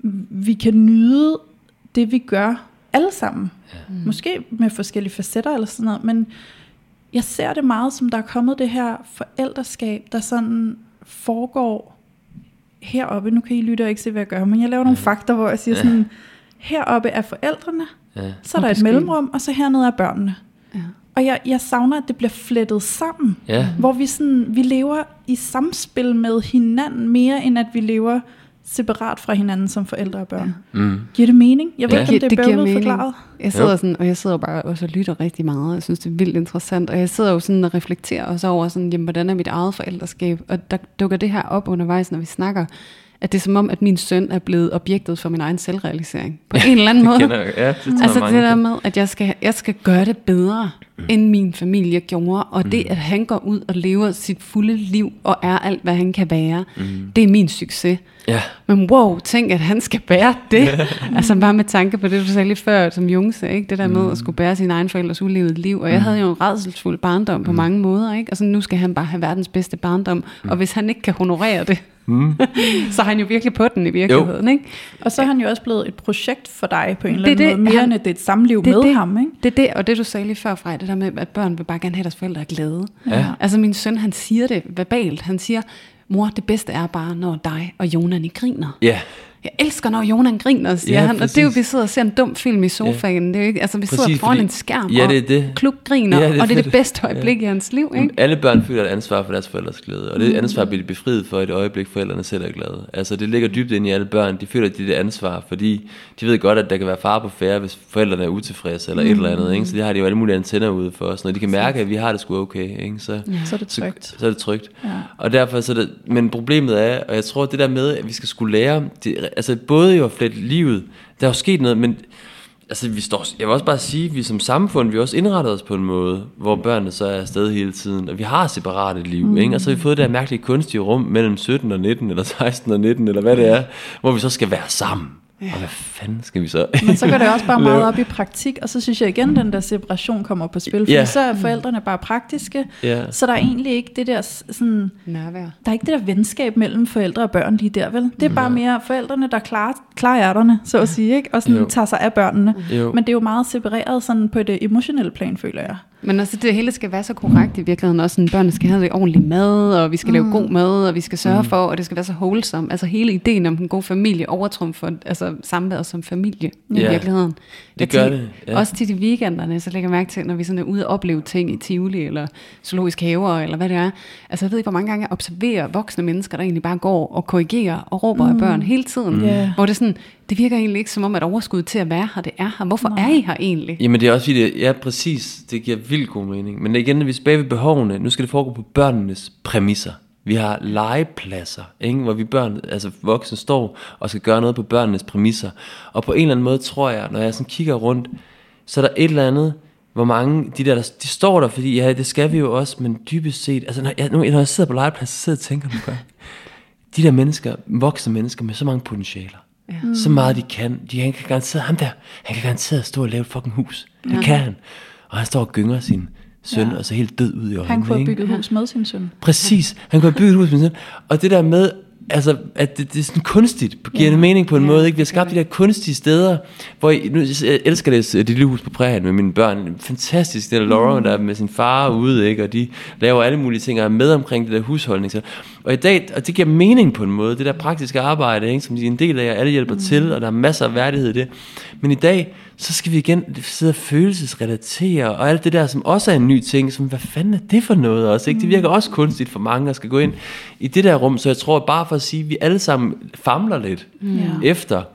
vi kan nyde det, vi gør alle sammen. Måske med forskellige facetter eller sådan noget, men jeg ser det meget som, der er kommet det her forældreskab, der sådan foregår heroppe. Nu kan I lytte og ikke se, hvad jeg gør, men jeg laver nogle fakter, hvor jeg siger sådan, heroppe er forældrene, så er der et mellemrum, og så hernede er børnene. Og jeg savner, at det bliver flettet sammen, hvor vi lever i samspil med hinanden, mere end at vi lever separat fra hinanden som forældre og børn. Giver det mening? Jeg ved ikke, om det er bøvlet forklaret. Jeg sidder sådan, og jeg sidder bare også og lytter rigtig meget. Jeg synes, det er vildt interessant. Og jeg sidder jo sådan og reflekterer også over, sådan, jamen, hvordan er mit eget forældreskab? Og der dukker det her op undervejs, når vi snakker, at det er som om, at min søn er blevet objektet for min egen selvrealisering. På en eller anden måde. Altså det der med, at jeg skal gøre det bedre, end min familie gjorde. Og det, at han går ud og lever sit fulde liv, og er alt, hvad han kan være, det er min succes. Men wow, tænk, at han skal bære det. Altså bare med tanke på det, du sagde lige før, som Jung sagde, ikke? Det der med at skulle bære sine egne forældres ulevede liv. Og jeg havde jo en rædselsfuld barndom på mange måder, ikke? Og så nu skal han bare have verdens bedste barndom. Og hvis han ikke kan honorere det, så er han jo virkelig på den i virkeligheden, ikke? Og så er han jo også blevet et projekt for dig på en eller anden måde, mere end det er et samliv med ham, ikke? Det er det, og det du sagde lige før, Frej, det der med, at børn vil bare gerne have, at deres forældre er glade. Altså min søn, han siger det verbalt, han siger, mor, det bedste er bare, når dig og Jonan I griner. Jeg elsker, når Jonan griner, siger han. Og det er jo, vi sidder og ser en dum film i sofaen. Det er jo ikke, altså, vi sidder foran en skærm og klukgriner, og det er det bedste øjeblik i hans liv. Ikke? Alle børn føler et ansvar for deres forældres glæde, og det ansvar bliver de befriet for i det øjeblik, forældrene selv er glade. Altså, det ligger dybt inde i alle børn. De føler, at det er det ansvar, fordi de ved godt, at der kan være fare på færre, hvis forældrene er utilfredse eller et eller andet. Ikke? Så de har de jo alle mulige antenner ude for os, når de kan mærke, at vi har det sgu okay. Ikke? Så er det trygt. Så er det trygt. Og derfor så det, men problemet er, og jeg tror, det der med, at vi skal skulle lære, altså både jo at flette livet, der er jo sket noget, men altså jeg vil også bare sige, at vi som samfund, vi også indrettet os på en måde, hvor børnene så er afsted hele tiden, og vi har separate liv, ikke? Og så har vi fået det her mærkelige kunstige rum mellem 17 og 19, eller 16 og 19, eller hvad det er, hvor vi så skal være sammen. Og hvad fanden skal vi så? Men så går det også bare meget op i praktik, og så synes jeg igen, den der separation kommer på spil, fordi så er forældrene bare praktiske, så der er egentlig ikke det der sådan, nærvær. Der er ikke det der venskab mellem forældre og børn lige der, vel? Det er bare mere forældrene, der klarer ærterne, så at sige, ikke? Og sådan tager sig af børnene. Men det er jo meget separeret sådan på det emotionelle plan, føler jeg. Men også det hele skal være så korrekt i virkeligheden. Også sådan, børnene skal have det ordentligt mad, og vi skal lave god mad, og vi skal sørge for, og det skal være så wholesome. Altså hele ideen om den gode familie overtrumfer altså samværet som familie i virkeligheden. Det gør det. Også til de weekenderne, så lægger jeg mærke til, når vi sådan er ude og opleve ting i Tivoli, eller zoologiske haver, eller hvad det er. Altså jeg ved ikke, hvor mange gange jeg observerer voksne mennesker, der egentlig bare går og korrigerer og råber af børn hele tiden. Hvor det er sådan, det virker egentlig ikke som om, at overskuddet til at være her, det er her. Hvorfor er I her egentlig? Jamen det er også fordi, præcis, det giver vildt god mening. Men igen, når vi er tilbage ved behovene, nu skal det foregå på børnenes præmisser. Vi har legepladser, ikke? Hvor vi børn, altså voksne står og skal gøre noget på børnenes præmisser. Og på en eller anden måde tror jeg, når jeg sådan kigger rundt, så er der et eller andet, hvor mange de står der, fordi det skal vi jo også, men dybest set, altså når jeg sidder på legepladser, så sidder jeg og tænker nogle gange, de der mennesker, voksne mennesker med så mange potentialer, så meget de kan garanteret, han kan garanteret stå og lave et fucking hus. Det kan han. Og han står og gynger sin søn, og så helt død ud i øjnene. Han kunne have bygget hus med sin søn. Præcis, han kunne have bygget hus med sin søn. Og det der med, altså, at det er sådan kunstigt, giver det mening på en måde, ikke? Vi har skabt de der kunstige steder, hvor jeg elsker det lille hus på prærien med mine børn. Fantastisk, det der Laura, der er med sin far ude, ikke? Og de laver alle mulige ting og er med omkring det der husholdning. Og i dag, og det giver mening på en måde, det der praktiske arbejde, ikke? Som de er en del af, og alle hjælper til, og der er masser af værdighed i det. Men i dag, så skal vi igen sidde og følelsesrelatere, og alt det der, som også er en ny ting, som hvad fanden er det for noget også, ikke? Det virker også kunstigt for mange, at skal gå ind i det der rum, så jeg tror bare for at sige, at vi alle sammen famler lidt efter,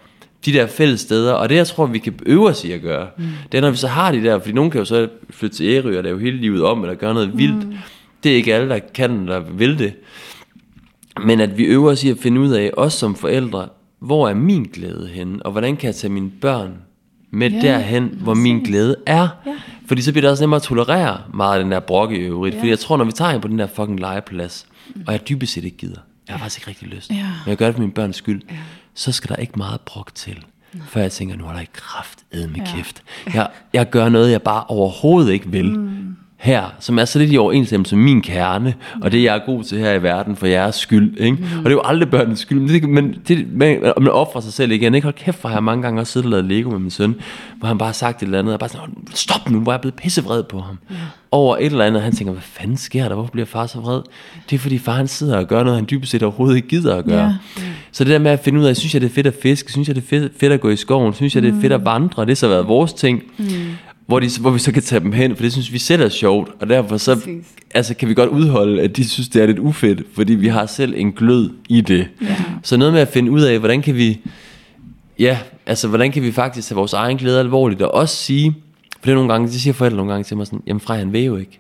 de der fælles steder, og det jeg tror vi kan øve os i at gøre, det er når vi så har de der, fordi nogen kan jo så flytte til Ærø og lave hele livet om, eller gøre noget vildt, det er ikke alle der kan eller vil det, men at vi øver os i at finde ud af, også som forældre, hvor er min glæde henne, og hvordan kan jeg tage mine børn med derhen, hvor min glæde er. Fordi så bliver det også nemmere at tolerere meget af den der brokke i øvrigt. Fordi jeg tror, når vi tager ind på den der fucking legeplads, og jeg dybest set ikke gider, jeg har faktisk ikke rigtig lyst, men jeg gør det for mine børns skyld, så skal der ikke meget brok til. Før jeg tænker, nu har der ikke kraftedme kæft. Jeg gør noget, jeg bare overhovedet ikke vil. Her, som er så lidt i overensstemmelse med min kerne, og det jeg er god til her i verden for jeres skyld, ikke? Og det er jo aldrig børnenes skyld, men man offrer sig selv igen, ikke? Hold kæft, for jeg har mange gange også siddet og lavet Lego med min søn, hvor han bare har sagt et eller andet, og bare sådan, stop nu, hvor jeg er blevet pissevred på ham. Over et eller andet, og han tænker, hvad fanden sker der, hvorfor bliver far så vred? Det er fordi far han sidder og gør noget, han dybest set overhovedet ikke gider at gøre. Så det der med at finde ud af, synes jeg det er fedt at fiske, synes jeg det er fedt at gå i skoven, synes jeg det er fedt at vandre, det har så været vores ting. Hvor vi så kan tage dem hen, for det synes vi selv er sjovt, og derfor så kan vi godt udholde, at de synes det er lidt ufedt, fordi vi har selv en glød i det. Så noget med at finde ud af, hvordan kan vi faktisk tage vores egen glæde alvorligt, og også sige, for det er nogle gange, de siger forældre nogle gange til mig sådan, jamen Frej, han ved jo ikke.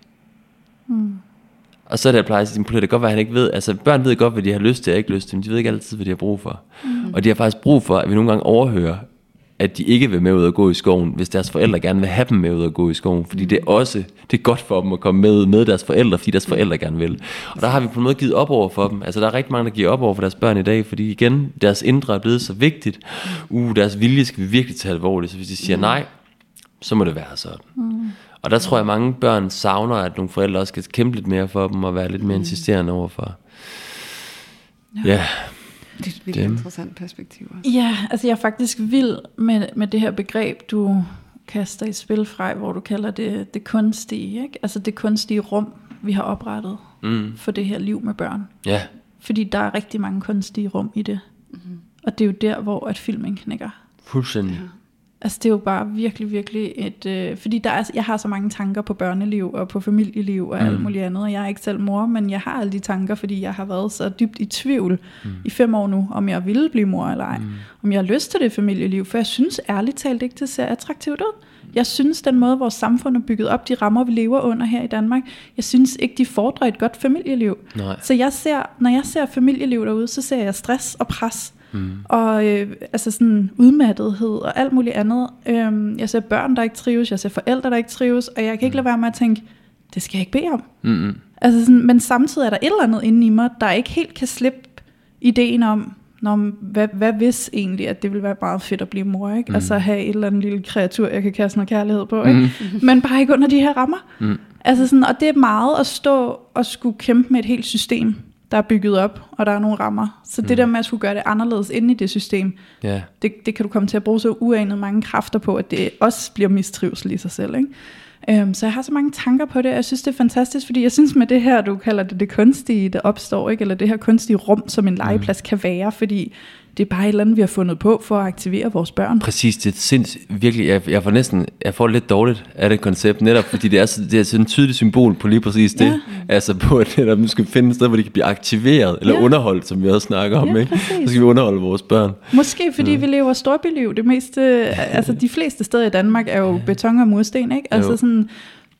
Og så er det, jeg plejer at sige, det kan godt være, han ikke ved, altså børn ved godt, hvad de har lyst til og ikke lyst til, men de ved ikke altid, hvad de har brug for. Og de har faktisk brug for, at vi nogle gange overhører, at de ikke vil med ud og gå i skoven, hvis deres forældre gerne vil have dem med ud og gå i skoven, fordi det er godt for dem at komme med deres forældre, fordi deres forældre gerne vil. Og der har vi på en måde givet op over for dem. Altså der er rigtig mange, der giver op over for deres børn i dag, fordi igen, deres indre er blevet så vigtigt. Deres vilje skal vi virkelig tage alvorligt, så hvis de siger nej, så må det være sådan. Og der tror jeg, mange børn savner, at nogle forældre også skal kæmpe lidt mere for dem, og være lidt mere insisterende overfor. Ja. Det er et virkelig interessant perspektiv også. Ja, altså jeg er faktisk vild med det her begreb, du kaster i spil, Frej, hvor du kalder det kunstige, ikke? Altså det kunstige rum, vi har oprettet for det her liv med børn. Ja. Fordi der er rigtig mange kunstige rum i det. Og det er jo der, hvor at filmen knækker. Fuldstændig. Ja. Altså det er jo bare virkelig, virkelig fordi jeg har så mange tanker på børneliv og på familieliv og alt muligt andet, og jeg er ikke selv mor, men jeg har alle de tanker, fordi jeg har været så dybt i tvivl i 5 år nu, om jeg ville blive mor eller ej, om jeg har lyst til det familieliv, for jeg synes ærligt talt ikke, det ser attraktivt ud. Jeg synes, den måde, vores samfund er bygget op, de rammer, vi lever under her i Danmark, jeg synes ikke, de fordrer et godt familieliv. Nej. Så når jeg ser familieliv derude, så ser jeg stress og pres, og altså sådan udmattethed og alt muligt andet. Jeg ser børn, der ikke trives, jeg ser forældre, der ikke trives, og jeg kan ikke lade være med at tænke, det skal jeg ikke bede om. Altså sådan, men samtidig er der et eller andet inde i mig, der ikke helt kan slippe ideen om, hvad hvis egentlig, at det ville være meget fedt at blive mor, ikke? Altså at have et eller andet lille kreatur, jeg kan kaste noget kærlighed på, ikke? Men bare ikke under de her rammer. Altså sådan, og det er meget at stå og skulle kæmpe med et helt system, der er bygget op, og der er nogle rammer. Så det der med at skulle gøre det anderledes inde i det system, det kan du komme til at bruge så uanet mange kræfter på, at det også bliver mistrivsel i sig selv, ikke? Så jeg har så mange tanker på det, og jeg synes, det er fantastisk, fordi jeg synes med det her, du kalder det kunstige, der opstår, ikke? Eller det her kunstige rum, som en legeplads kan være, fordi det er bare et eller andet, vi har fundet på for at aktivere vores børn. Præcis, det er virkelig, jeg får lidt dårligt af det koncept, netop fordi det er sådan et tydeligt symbol på lige præcis det. Altså på, at netop nu skal vi finde et sted, hvor de kan blive aktiveret, eller underholdt, som vi også snakker om, ikke? Så skal vi underholde vores børn. Måske fordi vi lever storbyliv. Det meste, altså de fleste steder i Danmark er jo beton og mursten, ikke? Altså sådan,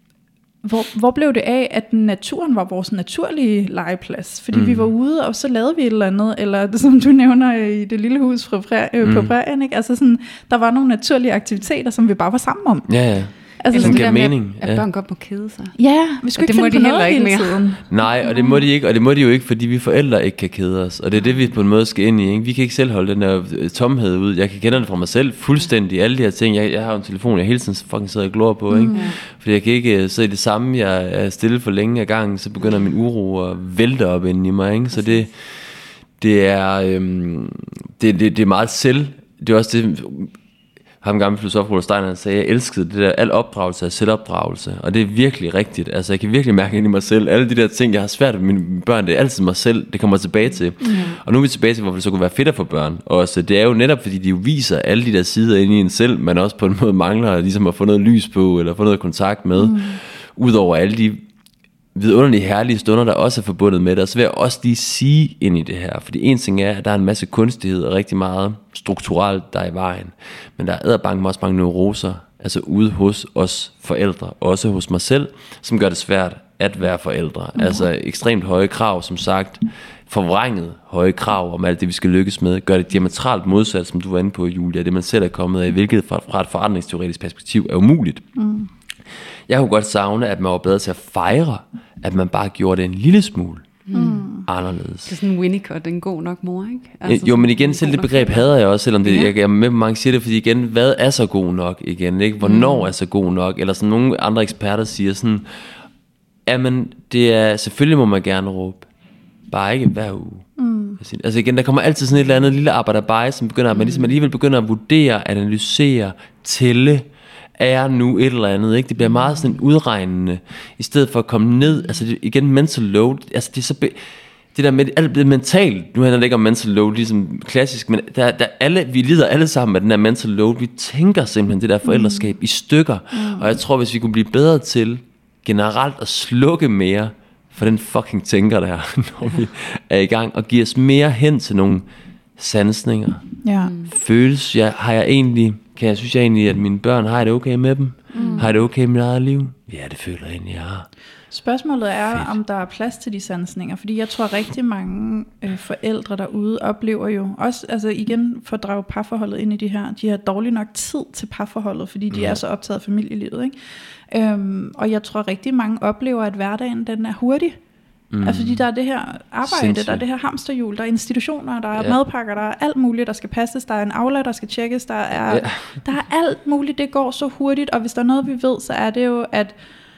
hvor blev det af, at naturen var vores naturlige legeplads? Fordi vi var ude, og så lavede vi et eller andet, eller som du nævner i det lille hus på prærien, ikke? Altså sådan, der var nogle naturlige aktiviteter, som vi bare var sammen om. Ja. Altså sådan det mening. Med, at børn godt må kede sig. Ja, vi skulle ikke finde på noget hele tiden. Nej, og det må de ikke, og det må de jo ikke, fordi vi forældre ikke kan kede os. Og det er det, vi på en måde skal ind i, ikke? Vi kan ikke selv holde den der tomhed ud. Jeg kan kende det fra mig selv fuldstændig, alle de her ting. Jeg har en telefon, jeg hele tiden fucking sidder og glor på, ikke? Fordi jeg kan ikke sidde i det samme, jeg er stille for længe af gangen, så begynder min uro at vælte op inden i mig, ikke? Så det er meget selv. Det er også det. Ham gamle filosof Rudolf Steiner sagde, jeg elskede det der, al opdragelse er selvopdragelse, og det er virkelig rigtigt. Altså jeg kan virkelig mærke ind i mig selv, alle de der ting, jeg har svært med mine børn, det er altid mig selv, det kommer tilbage til. Og nu er vi tilbage til, hvorfor det så kunne være fedt at få børn. Og så det er jo netop, fordi de jo viser alle de der sider inde i en selv, man også på en måde mangler, ligesom at få noget lys på, eller få noget kontakt med, udover alle de vidunderlige, herlige stunder, der også er forbundet med det. Og så vil jeg også lige sige ind i det her, fordi en ting er, at der er en masse kunstighed og rigtig meget strukturelt, der er i vejen. Men der er edderbanke også mange neuroser, altså ude hos os forældre, også hos mig selv, som gør det svært at være forældre. Altså ekstremt høje krav, som sagt, forvrænget høje krav om alt det, vi skal lykkes med, gør det diametralt modsat, som du var inde på, Julia, det man selv er kommet af, hvilket fra et forandringsteoretisk perspektiv er umuligt. Jeg kunne godt savne, at man var bedre til at fejre, at man bare gjorde det en lille smule anderledes. Det er sådan en Winnicott, en god nok mor, ikke? Altså, jo, men igen, selv det begreb hader jeg også, selvom det, jeg er med på mange siger det, fordi igen, hvad er så god nok igen, ikke? Hvornår er så god nok? Eller sådan nogle andre eksperter siger sådan, jamen, det er, selvfølgelig må man gerne råbe, bare ikke hver uge. Altså igen, der kommer altid sådan et eller andet lille arbejderbej, som begynder, at man ligesom alligevel begynder at vurdere, analysere, tælle, er nu et eller andet, ikke? Det bliver meget sådan udregnende, i stedet for at komme ned, altså igen, mental load, altså det er så, det der med, alt det mentalt, nu handler det ikke om mental load, ligesom klassisk, men vi lider alle sammen med den der mental load, vi tænker simpelthen det der forældreskab i stykker, og jeg tror, hvis vi kunne blive bedre til, generelt at slukke mere, for den fucking tænker der, når vi er i gang, og give os mere hen til nogle sansninger. Føles, synes jeg egentlig, at mine børn, har det okay med dem? Har det okay med mit eget liv? Ja, det føler jeg egentlig, jeg har. Spørgsmålet er, om der er plads til de sansninger, fordi jeg tror rigtig mange forældre derude oplever jo også, altså igen for at drage parforholdet ind i de har dårlig nok tid til parforholdet, fordi de er så optaget af familielivet, ikke? Og jeg tror rigtig mange oplever, at hverdagen den er hurtig. Altså fordi der er det her arbejde, der er det her hamsterhjul, der er institutioner, der er madpakker, der er alt muligt, der skal passes, der er en aula, der skal tjekkes, der er alt muligt, det går så hurtigt, og hvis der er noget vi ved, så er det jo, at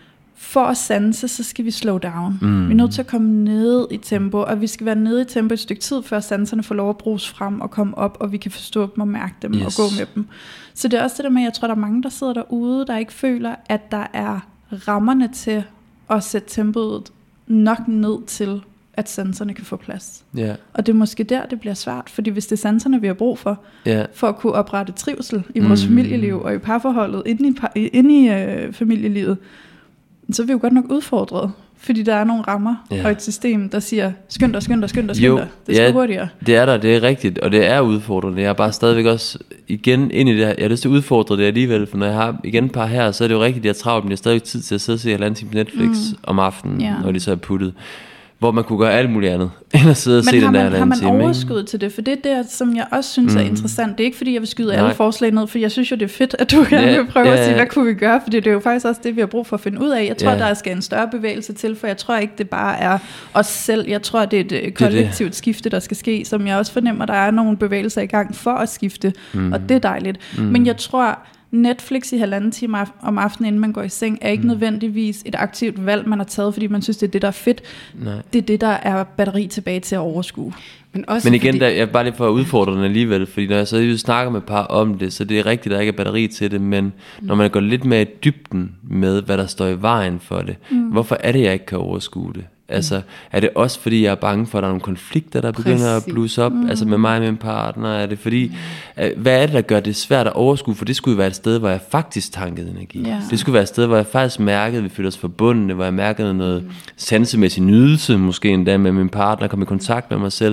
for at sanse, så skal vi slow down. Vi er nødt til at komme ned i tempo, og vi skal være nede i tempo et stykke tid, før sanserne får lov at bruges frem og komme op, og vi kan forstå dem og mærke dem og gå med dem. Så det er også det der med, jeg tror, der er mange, der sidder derude, der ikke føler, at der er rammerne til at sætte tempoet nok ned til, at sanserne kan få plads. Og det er måske der, det bliver svært, fordi hvis det er sanserne, vi har brug for, for at kunne oprette trivsel i vores familieliv og i parforholdet, inde i familielivet, så er vi jo godt nok udfordret, fordi der er nogle rammer og et system, der siger, skynd dig, det skal hurtigere. Det er der, det er rigtigt, og det er udfordrende. Jeg er bare stadigvæk også igen ind i det her, jeg har lyst til at udfordre det alligevel, for når jeg har igen et par her, så er det jo rigtigt, jeg er travlt, men jeg har stadig tid til at sidde og se 1,5 time på Netflix om aftenen, når de så er puttet. Hvor man kunne gøre alt muligt andet, end at sidde og se den der anden time. Men har man overskud til det? For det er det, som jeg også synes er interessant. Det er ikke fordi, jeg vil skyde alle forslag ned, for jeg synes jo, det er fedt, at du gerne vil prøve at sige, hvad kunne vi gøre? For det er jo faktisk også det, vi har brug for at finde ud af. Jeg tror, der skal en større bevægelse til, for jeg tror ikke, det bare er os selv. Jeg tror, det er et kollektivt skifte, der skal ske, som jeg også fornemmer, der er nogle bevægelser i gang for at skifte, og det er dejligt. Men jeg tror, Netflix i 1,5 time om aftenen, inden man går i seng, er ikke nødvendigvis et aktivt valg, man har taget, fordi man synes, det er det, der er fedt. Nej. Det er det, der er batteri tilbage til at overskue. Men igen, jeg er bare lige for at udfordre den alligevel, fordi når jeg så snakker med par om det, så det er rigtigt, der ikke er batteri til det, men når man går lidt mere i dybden med, hvad der står i vejen for det, hvorfor er det, jeg ikke kan overskue det? Altså, er det også fordi, jeg er bange for, at der er nogle konflikter, der begynder at blusse op, altså med mig og min partner? Er det fordi, hvad er det, der gør det svært at overskue? For det skulle jo være et sted, hvor jeg faktisk tankede energi. Det skulle være et sted, hvor jeg faktisk mærkede, at vi følte os forbundne, hvor jeg mærkede noget sansemæssig nydelse, måske endda med min partner, kom i kontakt med mig selv.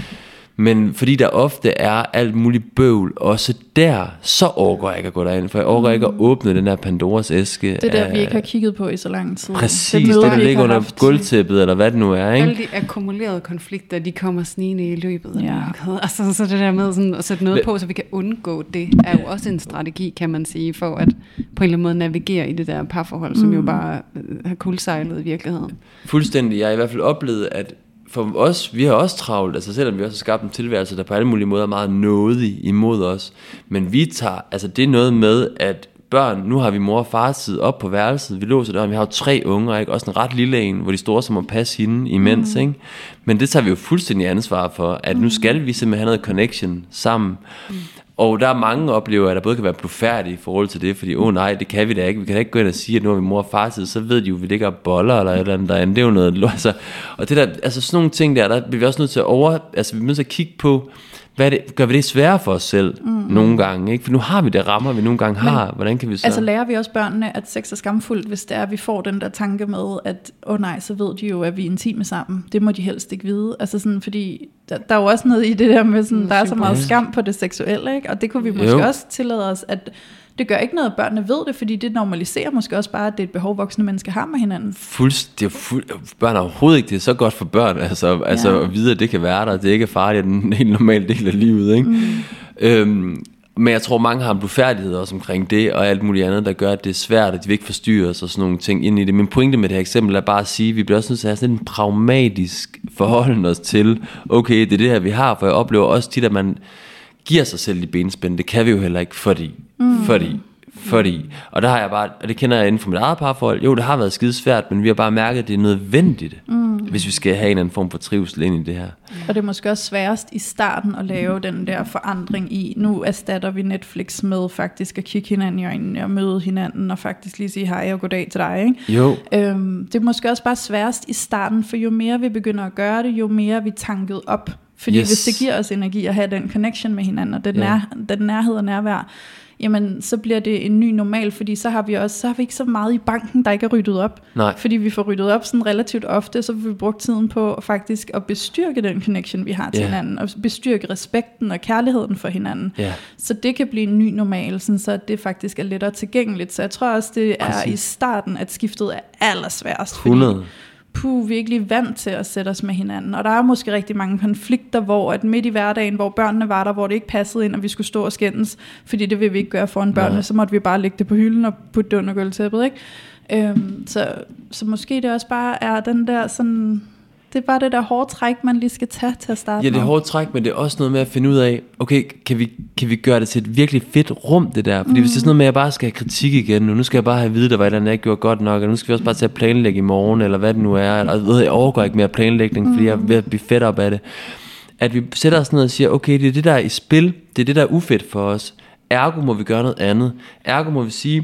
Men fordi der ofte er alt muligt bøvl, også der, så overgår jeg ikke at gå derind, for jeg overgår ikke at åbne den der Pandoras æske. Det der, vi ikke har kigget på i så lang tid. Præcis, det der ligger under gulvtæppet, eller hvad det nu er, ikke? Alle de akkumulerede konflikter, de kommer snigende i løbet af mørket. Altså, så det der med sådan, at sætte noget på, så vi kan undgå det, er jo også en strategi, kan man sige, for at på en eller anden måde navigere i det der parforhold, som jo bare har kuldsejlet i virkeligheden. Fuldstændig. Jeg har i hvert fald oplevet, at for os, vi har også travlt, altså selvom vi også har skabt en tilværelse, der på alle mulige måder er meget nådig imod os, men vi tager, altså det er noget med, at børn, nu har vi mor og far tid op på værelset, vi låser døren, vi har jo 3 unger, ikke? Også en ret lille en, hvor de store så må passe hende imens, ikke? Men det tager vi jo fuldstændig ansvar for, at nu skal vi simpelthen have noget connection sammen. Og der er mange oplever, at der både kan være blufærdige i forhold til det, fordi nej, det kan vi da ikke. Vi kan da ikke gå ind og sige, at nu har vi mor og far tid, så ved de jo, at vi ligger boller eller et eller andet derinde. Det er jo noget, altså, og det der, altså sådan nogle ting der bliver vi også nødt til at vi er nødt til at kigge på, gør vi det sværere for os selv nogle gange, ikke? For nu har vi det rammer, vi nogle gange har. Hvordan kan vi så... Altså lærer vi også børnene, at sex er skamfuldt, hvis det er, at vi får den der tanke med, at nej, så ved de jo, at vi er intime sammen. Det må de helst ikke vide. Altså sådan, fordi der er jo også noget i det der med, sådan, der er så meget skam på det seksuelle, ikke? Og det kunne vi måske også tillade os, at det gør ikke noget, at børnene ved det, fordi det normaliserer måske også bare, at det er et behov, voksne mennesker har med hinanden. Børn er overhovedet ikke, det er så godt for børn, altså at vide, at det kan være der, det ikke er farligt, det er en helt normal del af livet, ikke? Men jeg tror, mange har en blufærdighed også omkring det, og alt muligt andet, der gør, at det er svært, at de vil ikke forstyrre os og sådan nogle ting ind i det. Min pointe med det her eksempel er bare at sige, at vi bliver også nødt til at have sådan en pragmatisk forhold os til, okay, det er det her, vi har, for jeg oplever også tit, at man giver sig selv i benspænd. Det kan vi jo heller ikke, fordi, og der har jeg bare, og det kender jeg inden for mit eget parforhold, jo, det har været skide svært, men vi har bare mærket, at det er nødvendigt, hvis vi skal have en anden form for trivsel ind i det her. Og det er måske også sværest i starten at lave den der forandring i, nu erstatter vi Netflix med faktisk at kigge hinanden i øjnene og møde hinanden, og faktisk lige sige hej og goddag til dig, ikke? Jo. Det er måske også bare sværest i starten, for jo mere vi begynder at gøre det, jo mere vi tanket op. Fordi hvis det giver os energi at have den connection med hinanden, og den nærhed og nærvær, jamen så bliver det en ny normal, fordi så har vi ikke så meget i banken, der ikke er ryddet op. Nej. Fordi vi får ryddet op sådan relativt ofte, så får vi brugt tiden på faktisk at bestyrke den connection, vi har til hinanden, og bestyrke respekten og kærligheden for hinanden. Så det kan blive en ny normal, sådan så det faktisk er lettere tilgængeligt. Så jeg tror også, det er i starten, at skiftet er allersværest. 100. Vi er ikke lige vant til at sætte os med hinanden. Og der er måske rigtig mange konflikter, hvor at midt i hverdagen, hvor børnene var der, hvor det ikke passede ind, og vi skulle stå og skændes, fordi det vil vi ikke gøre foran børnene, så måtte vi bare lægge det på hylden og putte det under gulvtæppet, ikke? Så måske det også bare er den der sådan... Det er bare det der hårde træk, man lige skal tage til at starte med. Ja, det er hårdt træk, men det er også noget med at finde ud af, okay, kan vi gøre det til et virkelig fedt rum, det der? Fordi hvis det er sådan noget med, at jeg bare skal have kritik igen, nu skal jeg bare have at vide, der var et eller andet, jeg ikke gjorde godt nok, og nu skal vi også bare til at planlægge i morgen, eller hvad det nu er, eller jeg overgår ikke mere planlægning, fordi jeg er ved at blive fedt op af det. At vi sætter os ned og siger, okay, det er det, der er i spil, det er det, der er ufedt for os. Ergo må vi gøre noget andet. Ergo må vi sige,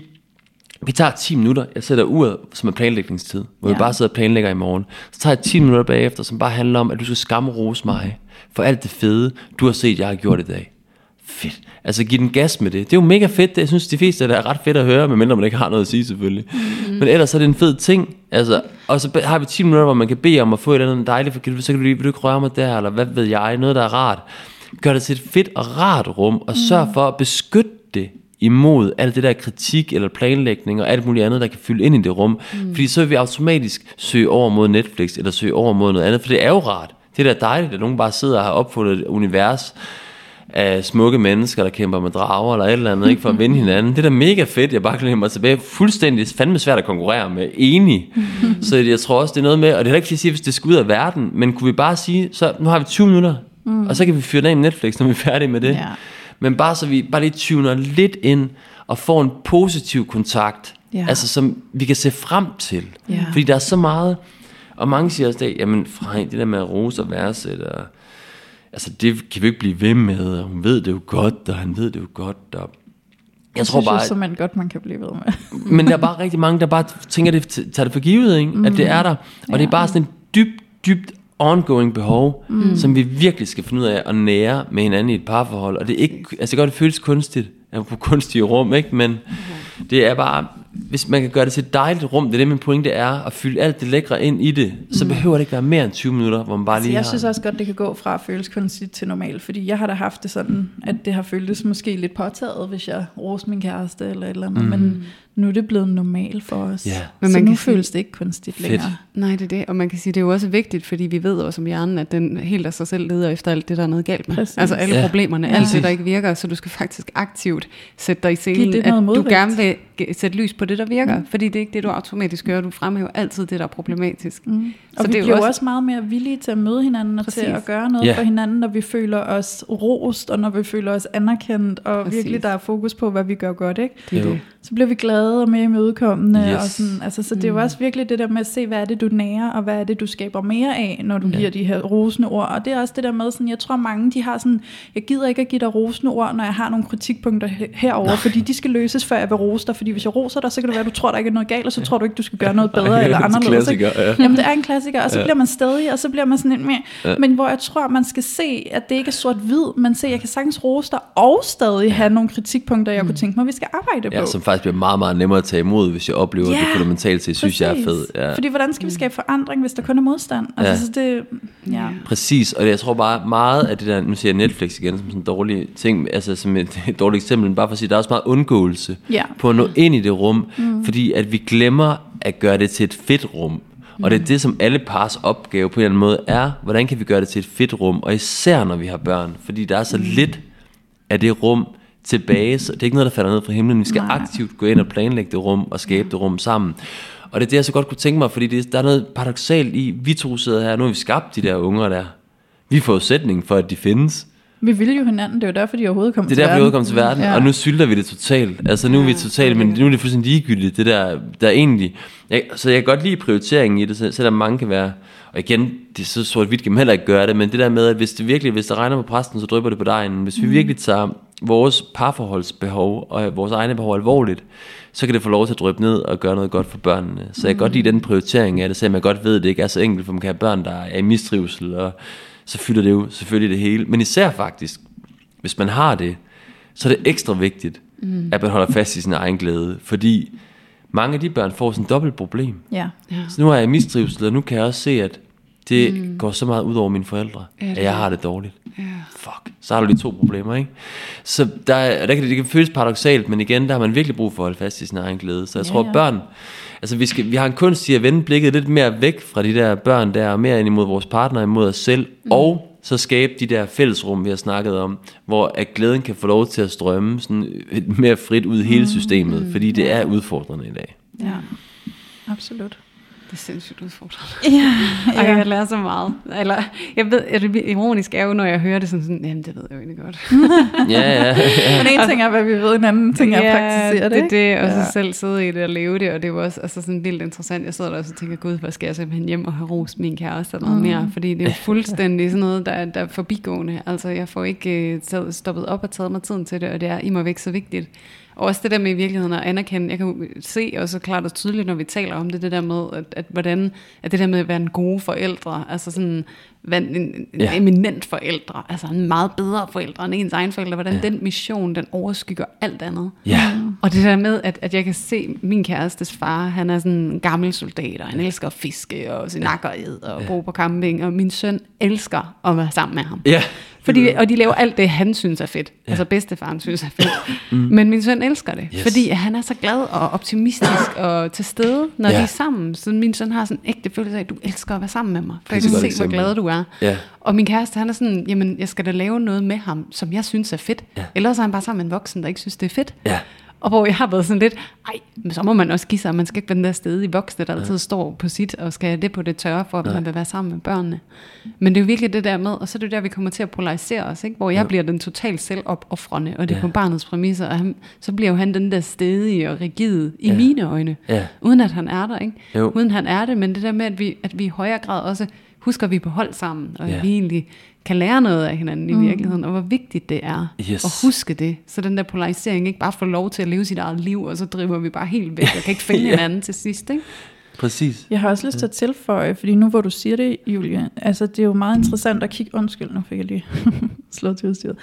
vi tager 10 minutter, jeg sætter uret, som er planlægningstid, hvor vi bare sidder og planlægger i morgen. Så tager jeg 10 minutter bagefter, som bare handler om, at du skal skamrose mig for alt det fede, du har set, jeg har gjort i dag. Fedt. Altså giv den gas med det. Det er jo mega fedt, jeg synes de fleste det er ret fedt at høre, medmindre man ikke har noget at sige selvfølgelig. Men ellers er det en fed ting. Altså, og så har vi 10 minutter, hvor man kan bede om at få et eller andet dejligt, så kan du lige, vil du ikke røre mig der, eller hvad ved jeg, noget der er rart. Gør det til et fedt og rart rum, og sørg for at beskytte det imod alt det der kritik eller planlægning og alt muligt andet, der kan fylde ind i det rum. Fordi så vil vi automatisk søge over mod Netflix, eller søge over mod noget andet, for det er jo rart. Det er da dejligt, at nogen bare sidder og har opfundet et univers af smukke mennesker, der kæmper med drager eller et eller andet, ikke, for at vinde hinanden. Det er da mega fedt, jeg bare kan mig tilbage. Fuldstændig fandme svært at konkurrere med. Enig. Så jeg tror også, det er noget med, og det er ikke at sige, hvis det skal ud af verden, men kunne vi bare sige, så nu har vi 20 minutter, og så kan vi fyre den af med Netflix, når vi er færdige med det. Men bare så vi bare lige tuner lidt ind og får en positiv kontakt, altså som vi kan se frem til. Fordi der er så meget, og mange siger også det, jamen det der med at rose og værdsætte, altså det kan vi ikke blive ved med, og hun ved det jo godt, og han ved det jo godt, og jeg tror bare, så man godt man kan blive ved med. Men der er bare rigtig mange, der bare tænker det, tager det for givet, ikke? At det er der, og det er bare sådan en dybt ongoing behov, som vi virkelig skal finde ud af at nære med hinanden i et parforhold. Og det er ikke, altså godt, det føles kunstigt, på kunstige rum, ikke? Men det er bare, hvis man kan gøre det til et dejligt rum, det er det min pointe er, at fylde alt det lækre ind i det, så behøver det ikke være mere end 20 minutter, hvor man bare lige jeg synes også godt, det kan gå fra at føles kunstigt til normalt, fordi jeg har da haft det sådan, at det har føltes måske lidt påtaget, hvis jeg roste min kæreste eller et eller andet, men nu er det blevet normalt for os. Men så nu føles det ikke kunstigt længere. Nej, det er det, og man kan sige, det er jo også vigtigt, fordi vi ved også om hjernen, at den helt af sig selv leder efter alt det, der er noget galt med. Præcis. Altså alle problemerne, alt det, der ikke virker, så du skal faktisk aktivt sætte dig i scenen, at du gerne vil sætte lys på det, der virker, fordi det er ikke det, du automatisk gør. Du fremhæver altid det, der er problematisk. Og så vi bliver også meget mere villige til at møde hinanden og til at gøre noget for hinanden, når vi føler os rost, og når vi føler os anerkendt, og virkelig der er fokus på, hvad vi gør godt, ikke? Så bliver vi glade brede og mere imødekommende. Yes. Og sådan, altså, så det er jo også virkelig det der med at se, hvad er det, du nærer, og hvad er det, du skaber mere af, når du giver de her rosende ord. Og det er også det der med, sådan, jeg tror mange, de har sådan, jeg gider ikke at give dig rosende ord, når jeg har nogle kritikpunkter herover, fordi de skal løses, før jeg vil rose dig. Fordi hvis jeg roser dig, så kan det være, at du tror, der ikke er noget galt, og så tror du ikke, du skal gøre noget bedre eller anderledes. Jamen, det er en klassiker, og så bliver man stedig, og så bliver man sådan lidt mere. Men hvor jeg tror, man skal se, at det ikke er sort-hvid, man ser, jeg kan sagtens rose dig, og stadig have nogle kritikpunkter, jeg kunne tænke mig, vi skal arbejde på. Ja, som faktisk bliver meget, meget nemmere at tage imod, hvis jeg oplever det fundamentalt set, synes jeg er fed. Ja. Fordi hvordan skal vi skabe forandring, hvis der kun er modstand? Altså, så det, Præcis, og jeg tror bare meget af det der, nu siger jeg Netflix igen, som sådan en dårlig ting, altså som et dårligt eksempel, bare for at sige, der er også meget undgåelse på at nå ind i det rum, fordi at vi glemmer at gøre det til et fedt rum. Og det er det, som alle pars opgave på en eller anden måde er, hvordan kan vi gøre det til et fedt rum, og især når vi har børn, fordi der er så lidt af det rum tilbage, så det er ikke noget, der falder ned fra himlen. Vi skal aktivt gå ind og planlægge det rum og skabe det rum sammen. Og det er det, jeg så godt kunne tænke mig, fordi der er noget paradoksalt i, vi to sidder her, nu har vi skabt de der unger der. Vi er forudsætningen for, at de findes. Vi vil jo hinanden, det er jo derfor, de overhovedet kommer til verden. Det er derfor, vi overhovedet kommer til verden, og nu sylter vi det totalt. Altså nu er vi totalt, men nu er det fuldstændig ligegyldigt, det der er egentlig. Så jeg kan godt lide prioriteringen i det, selvom mange kan være, og igen, det er så sort-hvidt, kan man heller ikke gøre det, men det der med, at hvis der regner på præsten, så drypper det på dejen. Hvis vi virkelig tager vores parforholdsbehov og vores egne behov alvorligt, så kan det få lov til at dryppe ned og gøre noget godt for børnene. Så jeg kan godt lide den prioritering af det, selvom jeg godt ved, at det ikke er så enkelt, for man kan have børn, der er i mistrivsel, og så fylder det jo selvfølgelig det hele. Men især faktisk, hvis man har det, så er det ekstra vigtigt, at man holder fast i sin egen glæde. Fordi mange af de børn får sådan et dobbelt problem. Ja. Så nu er jeg i mistrivsel, og nu kan jeg også se, at det går så meget ud over mine forældre, at jeg har det dårligt. Fuck, så har du lige 2 problemer, ikke? Så det kan føles paradoksalt, men igen, der har man virkelig brug for at holde fast i sin egen glæde. Så jeg tror, at børn, altså vi har en kunst i at vende blikket lidt mere væk fra de der børn der, og mere ind imod vores partner, imod os selv, og så skabe de der fællesrum, vi har snakket om, hvor at glæden kan få lov til at strømme sådan mere frit ud i hele systemet, fordi det er udfordrende i dag. Ja, absolut. Det er sindssygt udfordrende. Og jeg lærer så meget. Eller, jeg ved, at det ironisk er jo, når jeg hører det sådan, jamen det ved jeg jo egentlig godt. Men en ting er, hvad vi ved, en anden ting er at praktisere det. Det og så selv sidde i det og leve det, og det var også altså sådan vildt interessant. Jeg sidder der og så tænker, gud, hvor skal jeg simpelthen hjem og have rost min kæreste og noget mere, fordi det er fuldstændig sådan noget, der er forbigående. Altså, jeg får ikke stoppet op og taget mig tiden til det, og det er immer væk så vigtigt. Og også det der med i virkeligheden at anerkende, jeg kan jo se også klart og tydeligt, når vi taler om det der med, at hvordan, at det der med at være en gode forældre, altså sådan, være en eminent forældre, altså en meget bedre forældre end ens egen forældre, hvordan den mission, den overskygger alt andet. Og det der med, at jeg kan se min kærestes far, han er sådan en gammel soldat, og han elsker at fiske, og sin nakker og bo på camping, og min søn elsker at være sammen med ham. Fordi, og de laver alt det, han synes er fedt. Altså bedstefaren synes er fedt. Men min søn elsker det. Fordi han er så glad og optimistisk og til stede, når de er sammen. Så min søn har sådan en ægte følelse af, at du elsker at være sammen med mig. For jeg kan se, hvor glad du er. Og min kæreste, han er sådan, jamen jeg skal da lave noget med ham, som jeg synes er fedt. Ellers er han bare sammen med en voksen, der ikke synes, det er fedt. Og hvor jeg har været sådan lidt, men så må man også give sig, man skal ikke være den der sted i voksne, der altid står på sit, og skal have det på det tørre, for at man vil være sammen med børnene. Men det er jo virkelig det der med, og så er det der, vi kommer til at polarisere os, ikke? Hvor jeg bliver den totalt selvopoffrende, og det er på barnets præmisser, og så bliver jo han den der stedige og rigide i mine øjne, uden at han er der, ikke? Uden han er det, men det der med, at vi i højere grad også husker, at vi er på hold sammen, og at vi egentlig kan lære noget af hinanden i virkeligheden, og hvor vigtigt det er at huske det. Så den der polarisering ikke bare får lov til at leve sit eget liv, og så driver vi bare helt væk, og kan ikke finde hinanden til sidst, ikke? Præcis. Jeg har også lyst til at tilføje, fordi nu hvor du siger det, Julie, altså det er jo meget interessant at kigge, undskyld, nu fik jeg lige slået til udstyret.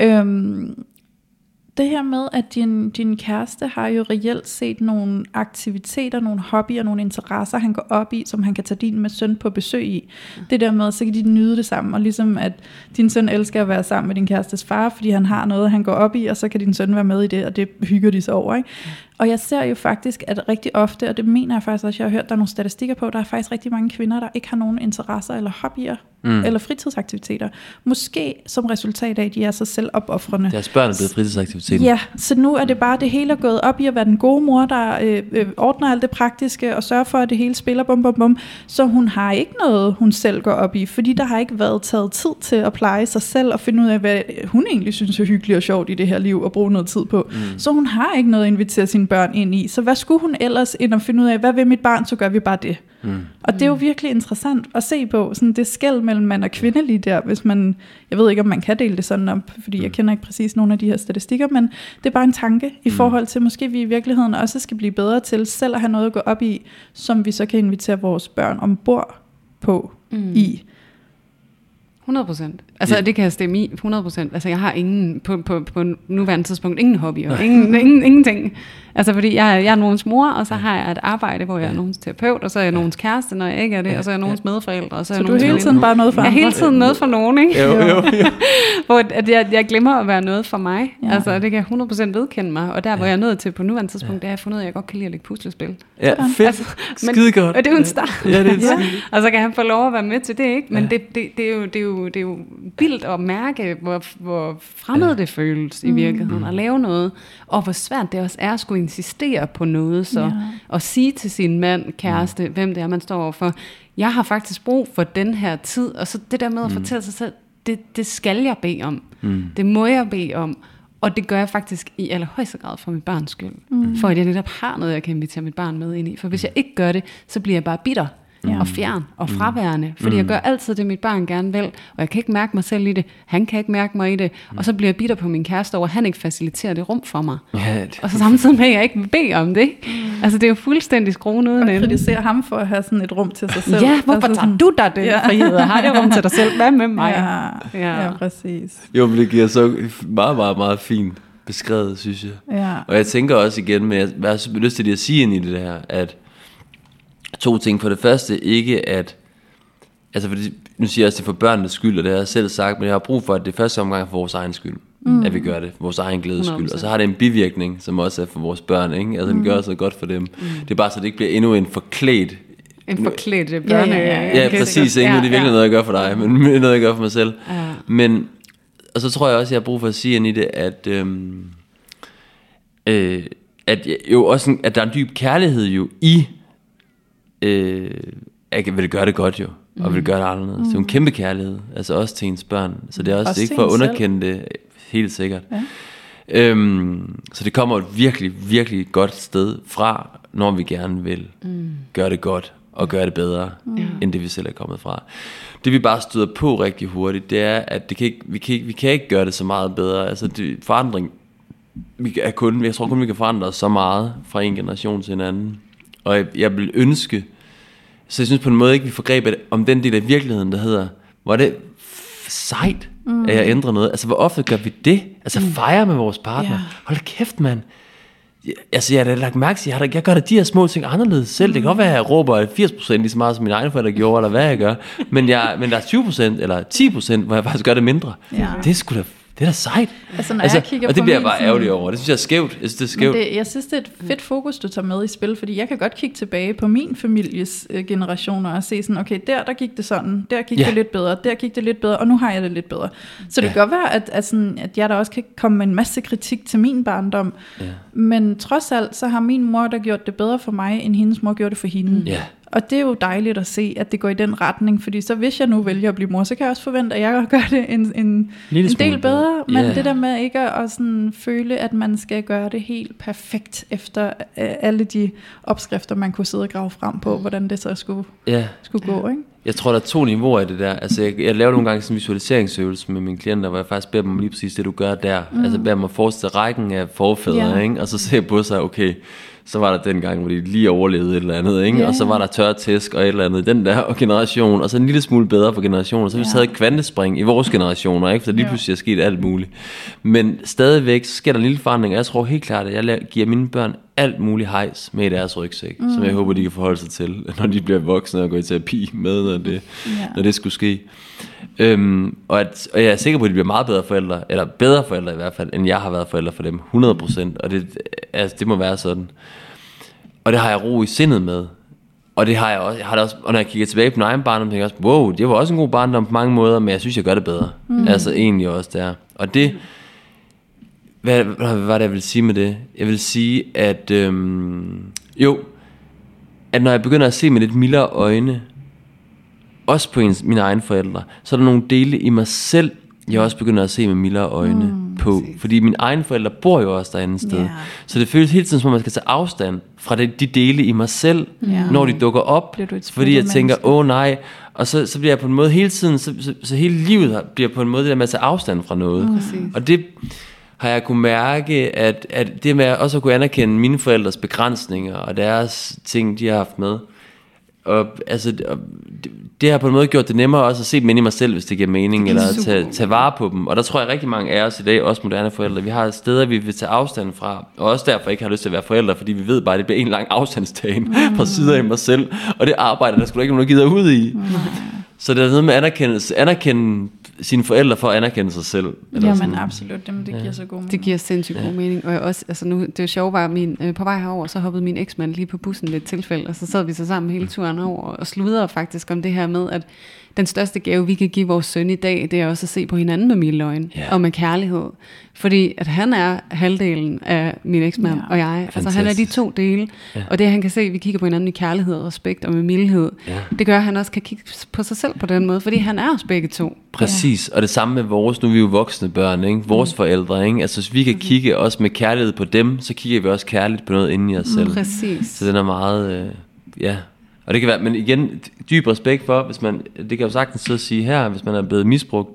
Det her med, at din kæreste har jo reelt set nogle aktiviteter, nogle hobbyer, nogle interesser, han går op i, som han kan tage din med søn på besøg i. Det der med, så kan de nyde det sammen, og ligesom at din søn elsker at være sammen med din kærestes far, fordi han har noget, han går op i, og så kan din søn være med i det, og det hygger de sig over, ikke? Og jeg ser jo faktisk, at rigtig ofte, og det mener jeg faktisk også, jeg har hørt, der er nogle statistikker på, der er faktisk rigtig mange kvinder, der ikke har nogen interesser eller hobbyer, eller fritidsaktiviteter. Måske som resultat af, at de er så selvopoffrende. Deres børn er blevet fritidsaktiviteter. Ja, så nu er det bare det hele gået op i at være den gode mor, der ordner alt det praktiske, og sørger for, at det hele spiller bum bum bum. Så hun har ikke noget, hun selv går op i, fordi der har ikke været taget tid til at pleje sig selv, og finde ud af, hvad hun egentlig synes er hyggeligt og sjovt i det her liv, og bruge noget tid på. Så hun har ikke noget at invitere sine børn ind i. Så hvad skulle hun ellers end at finde ud af, hvad vil mit barn, så gør vi bare det. Og det er jo virkelig interessant at se på, sådan det skel mellem mand og kvinde lige der, hvis man, jeg ved ikke om man kan dele det sådan op, fordi jeg kender ikke præcis nogle af de her statistikker, men det er bare en tanke i forhold til, måske vi i virkeligheden også skal blive bedre til selv at have noget at gå op i, som vi så kan invitere vores børn ombord på i. 100%. Altså det kan jeg stemme i 100%. Altså jeg har ingen på nuværende tidspunkt ingen hobbyer, ingenting. Altså fordi jeg er nogens mor, og så har jeg et arbejde, hvor jeg er nogens terapeut, og så er jeg nogens kæreste, når jeg ikke er det, og så er jeg nogens medforældre, og så er jeg du er hele tiden bare noget for andre? Jeg er hele tiden noget for nogen, ikke? Jo. Hvor at jeg glemmer at være noget for mig. Ja. Altså det kan jeg 100% vedkende mig, og der hvor jeg er nødt til på nuværende tidspunkt, det er jeg fundet ud af, at jeg godt kan lide at lægge puslespil. Ja, fedt. Altså, skide godt. Og det er jo en start. Ja, det er og så kan han få lov at være med til det, ikke? Men det er jo vildt at mærke, hvor fremmed det føles i virkeligheden, at lave noget, og hvor svært det også er at skulle insistere på noget, så og sige til sin mand, kæreste, hvem det er, man står overfor, jeg har faktisk brug for den her tid, og så det der med at fortælle sig selv, det skal jeg bede om, det må jeg bede om, og det gør jeg faktisk i allerhøjeste grad for mit barns skyld, for at jeg netop har noget, jeg kan invitere mit barn med ind i, for hvis jeg ikke gør det, så bliver jeg bare bitter, og fjern og fraværende, fordi jeg gør altid det, mit barn gerne vil, og jeg kan ikke mærke mig selv i det, han kan ikke mærke mig i det, og så bliver jeg bitter på min kæreste over, at han ikke faciliterer det rum for mig. Og så samtidig med, at jeg ikke vil bede om det. Altså det er jo fuldstændig skruen uden ende. Og kritisere ham for at have sådan et rum til sig selv. Ja, hvorfor tager du dig den frihed, og har det rum til dig selv? Hvad med mig? Ja, præcis. Jo, men det giver så meget, meget, meget fint beskrevet, synes jeg. Ja. Og jeg tænker også igen, men jeg har lyst til at sige ind i det her, at 2 ting. For det første, ikke at, altså fordi, nu siger jeg også, det er for børnenes skyld, og det har jeg selv sagt, men jeg har brug for, at det første omgang er for vores egen skyld, at vi gør det, for vores egen glædes skyld. Og så har det en bivirkning, som også er for vores børn, ikke? Altså den gør så godt for dem. Det er bare så, det ikke bliver endnu en forklædt børne. Ja, præcis. Ikke? Nu er det virkelig noget, jeg gør for dig, men noget, jeg gør for mig selv. Ja. Men, og så tror jeg også, jeg har brug for at sige ind i det, at jo også, at der er en dyb kærlighed jo i, jeg vil gøre det godt jo, og vil gøre det anderledes. Det er jo en kæmpe kærlighed, altså også til ens børn. Så det er også ikke for at underkende det, helt sikkert. Ja. Så det kommer et virkelig, virkelig godt sted fra, når vi gerne vil gøre det godt, og gøre det bedre, end det vi selv er kommet fra. Det vi bare støder på rigtig hurtigt, det er, at vi kan ikke gøre det så meget bedre. Altså forandring, jeg tror kun vi kan forandre os så meget fra en generation til en anden. Og jeg vil ønske, så jeg synes på en måde ikke, vi får grebet om den del af virkeligheden, der hedder, hvor det sejt, at jeg ændrer noget. Altså hvor ofte gør vi det? Altså fejre med vores partner. Hold da kæft, mand. Altså jeg har da lagt mærke til, jeg gør da de her små ting anderledes selv. Det kan godt være, at jeg råber 80% lige så meget som mine egne forældre gjorde, eller hvad jeg gør. Men der er 20% eller 10%, hvor jeg faktisk gør det mindre. Det er sgu da... Det er da sejt. Altså, jeg kigger og det på bliver jeg bare ærgerlig over. Det synes jeg er skævt. Jeg synes, det er et fedt fokus, du tager med i spil, fordi jeg kan godt kigge tilbage på min families generationer og se sådan, okay, der gik det sådan, der gik det lidt bedre, der gik det lidt bedre, og nu har jeg det lidt bedre. Så det kan godt være, at jeg da også kan komme med en masse kritik til min barndom, men trods alt, så har min mor der gjort det bedre for mig, end hendes mor gjorde det for hende. Og det er jo dejligt at se, at det går i den retning, fordi så hvis jeg nu vælger at blive mor, så kan jeg også forvente, at jeg gør det en del bedre. Men det der med ikke at sådan føle, at man skal gøre det helt perfekt efter alle de opskrifter, man kunne sidde og grave frem på, hvordan det så skulle gå, ikke? Jeg tror, der er 2 niveauer i det der. Altså, jeg laver nogle gange sådan en visualiseringsøvelse med mine klienter, hvor jeg faktisk beder dem lige præcis det, du gør der. Altså, beder dem at forestille rækken af forfædre, ikke? Og så ser jeg på sig, okay, så var der den gang, hvor de lige overlevede et eller andet, ikke? Og så var der tør tæsk og et eller andet den der generation, og så en lille smule bedre for generationer. Så vi taget et kvantespring i vores generationer, ikke? For lige pludselig er sket alt muligt. Men stadigvæk så sker der en lille forandring, og jeg tror helt klart, at jeg giver mine børn alt muligt hejs med i deres rygsæk, som jeg håber, de kan forholde sig til, når de bliver voksne og går i terapi med, når det skulle ske. Og jeg er sikker på, at de bliver meget bedre forældre, eller bedre forældre i hvert fald, end jeg har været forældre for dem, 100%, og det må være sådan. Og det har jeg ro i sindet med. Og det har jeg også, og når jeg kigger tilbage på min egen barndom, tænker jeg også, wow, det var også en god barndom på mange måder, men jeg synes, jeg gør det bedre. Altså egentlig også der. Og det, hvad var det, jeg vil sige med det? Jeg vil sige, at at når jeg begynder at se med lidt mildere øjne, også på mine egne forældre, så er der nogle dele i mig selv, jeg også begynder at se med mildere øjne. på. præcis. Fordi mine egne forældre bor jo også derinde sted. Ja. Så det føles hele tiden, som om man skal tage afstand fra de dele i mig selv, når de dukker op. Bliver du et Fordi jeg splittet tænker, nej. Og så bliver jeg på en måde hele tiden, så hele livet bliver på en måde det der med at tage afstand fra noget. Præcis. Og det har jeg kunne mærke, at det med også at kunne anerkende mine forældres begrænsninger og deres ting, de har haft med. Og altså, det har på en måde gjort det nemmere også at se dem ind i mig selv, hvis det giver mening, eller at tage vare på dem. Og der tror jeg rigtig mange af os i dag, også moderne forældre, vi har steder, vi vil tage afstand fra, og også derfor ikke har lyst til at være forældre, fordi vi ved bare, at det bliver en lang afstandstagen fra sider af mig selv, og det arbejde, der skulle ikke nogen gider ud i. Så det er noget med anerkende sine forældre for at anerkende sig selv. Jamen absolut, det giver så god mening. Det giver sindssygt god mening. Og jeg også, altså nu, det er jo sjovt, var på vej herover, så hoppede min eksmand lige på bussen ved et tilfælde, og så sad vi så sammen hele turen over og sludrede faktisk om det her med, at den største gave, vi kan give vores søn i dag, det er også at se på hinanden med milde øjne og med kærlighed. Fordi at han er halvdelen af min eksmand og jeg. Altså han er de to dele. Og det han kan se, at vi kigger på hinanden i kærlighed og respekt og med mildhed, det gør, at han også kan kigge på sig selv på den måde, fordi han er os begge to. Præcis, og det samme med vores, nu er vi jo voksne børn, ikke? Vores forældre, ikke? Altså hvis vi kan kigge også med kærlighed på dem, så kigger vi også kærligt på noget inde i os selv. Præcis. Så den er meget, og det kan være, men igen, dyb respekt for, hvis man, det kan jo sagtens så sige her, hvis man er blevet misbrugt,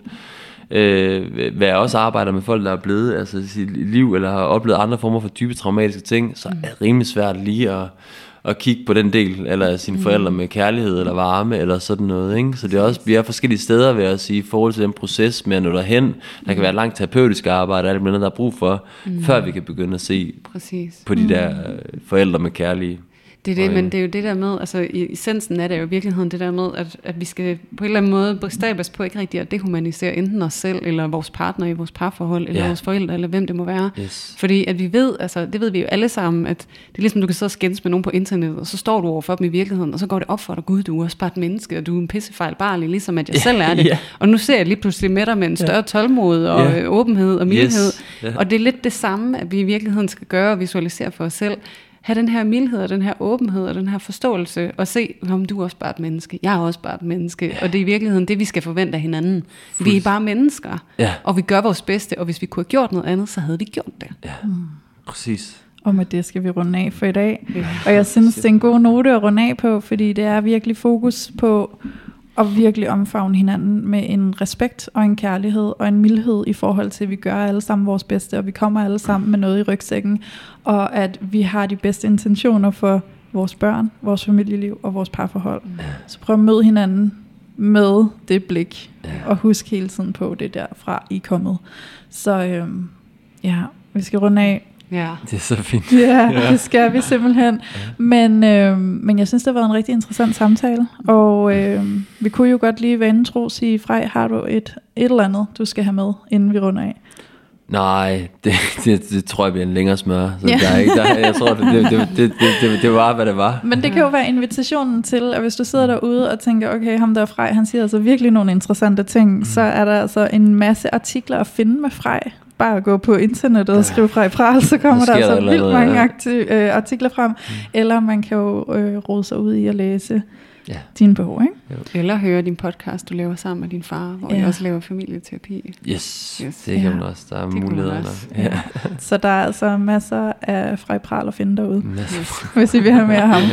hvad jeg også arbejder med folk, der er blevet, altså i sit liv, eller har oplevet andre former for dybe traumatiske ting, så er det rimelig svært lige at kigge på den del, eller sine forældre med kærlighed, eller varme, eller sådan noget, ikke? Så det er også, vi er forskellige steder, vil jeg sige, i forhold til den proces med at nå derhen. Der kan være langt terapeutisk arbejde, alt det der er brug for, før vi kan begynde at se på de der forældre med kærlige. Det er det, men det er jo det der med, altså i essensen er det jo i virkeligheden det der med, at vi skal på en eller anden måde bestræbes på ikke rigtig at dehumanisere enten os selv, eller vores partner i vores parforhold, eller vores forældre, eller hvem det må være. Yes. Fordi at vi ved, altså det ved vi jo alle sammen, at det er ligesom, du kan sidde og skændes med nogen på internettet, og så står du overfor dem i virkeligheden, og så går det op for dig, Gud, du er også bare et menneske, og du er en pissefejlbarlig, ligesom at jeg selv er det. Og nu ser jeg lige pludselig med dig med en større tålmod og åbenhed og mildhed. Og det er lidt det samme, at vi i virkeligheden skal gøre og visualisere for os selv. Have den her mildhed og den her åbenhed og den her forståelse, og se, om du er også bare et menneske, jeg er også bare et menneske, og det er i virkeligheden det, vi skal forvente af hinanden. Vi er bare mennesker, og vi gør vores bedste, og hvis vi kunne have gjort noget andet, så havde vi gjort det. Ja, præcis. Og med det skal vi runde af for i dag. Og jeg synes, det er en god note at runde af på, fordi det er virkelig fokus på at virkelig omfavne hinanden med en respekt og en kærlighed og en mildhed i forhold til, at vi gør alle sammen vores bedste, og vi kommer alle sammen med noget i rygsækken, og at vi har de bedste intentioner for vores børn, vores familieliv og vores parforhold. Så prøv at møde hinanden med det blik, og husk hele tiden på det derfra, I er kommet. Så vi skal runde af. Ja. Det er så fint. Ja, det skal vi simpelthen. Men jeg synes, det har været en rigtig interessant samtale. Og vi kunne jo godt lige vende tro sige, Frej, har du et eller andet, du skal have med, inden vi runder af? Nej, det tror jeg bliver en længere smør. Så jeg tror, det var, hvad det var. Men det kan jo være invitationen til, at hvis du sidder derude og tænker, okay, ham der Frej, han siger altså virkelig nogle interessante ting, så er der altså en masse artikler at finde med Frej. Bare at gå på internettet og skrive Frej Prahl, så kommer der altså vildt mange artikler frem. Eller man kan jo rode sig ud i at læse dine behov, ikke? Jo. Eller høre din podcast, du laver sammen med din far, hvor jeg også laver familieterapi. Yes. Det kan man også. Der er muligheder. Så der er altså masser af Frej Prahl at finde derude, hvis I vil have mere af ham.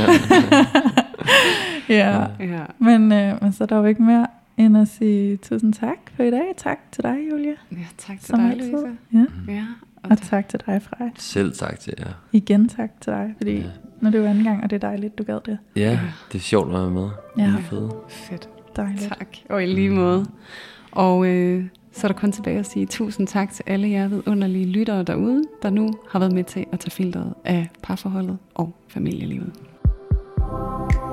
Men så er der jo ikke mere end at sige tusind tak for i dag. Tak til dig, Julia. Ja, tak til dig, Louise. Ja. Og tak til dig, Frej. Selv tak til jer. Igen tak til dig, fordi nu er det jo anden gang, og det er dejligt, du gad det. Ja, det er sjovt at være med. Ja, fedt. Dejligt. Tak, og i lige måde. Og så er der kun tilbage at sige tusind tak til alle jer vidunderlige lyttere derude, der nu har været med til at tage filteret af parforholdet og familielivet.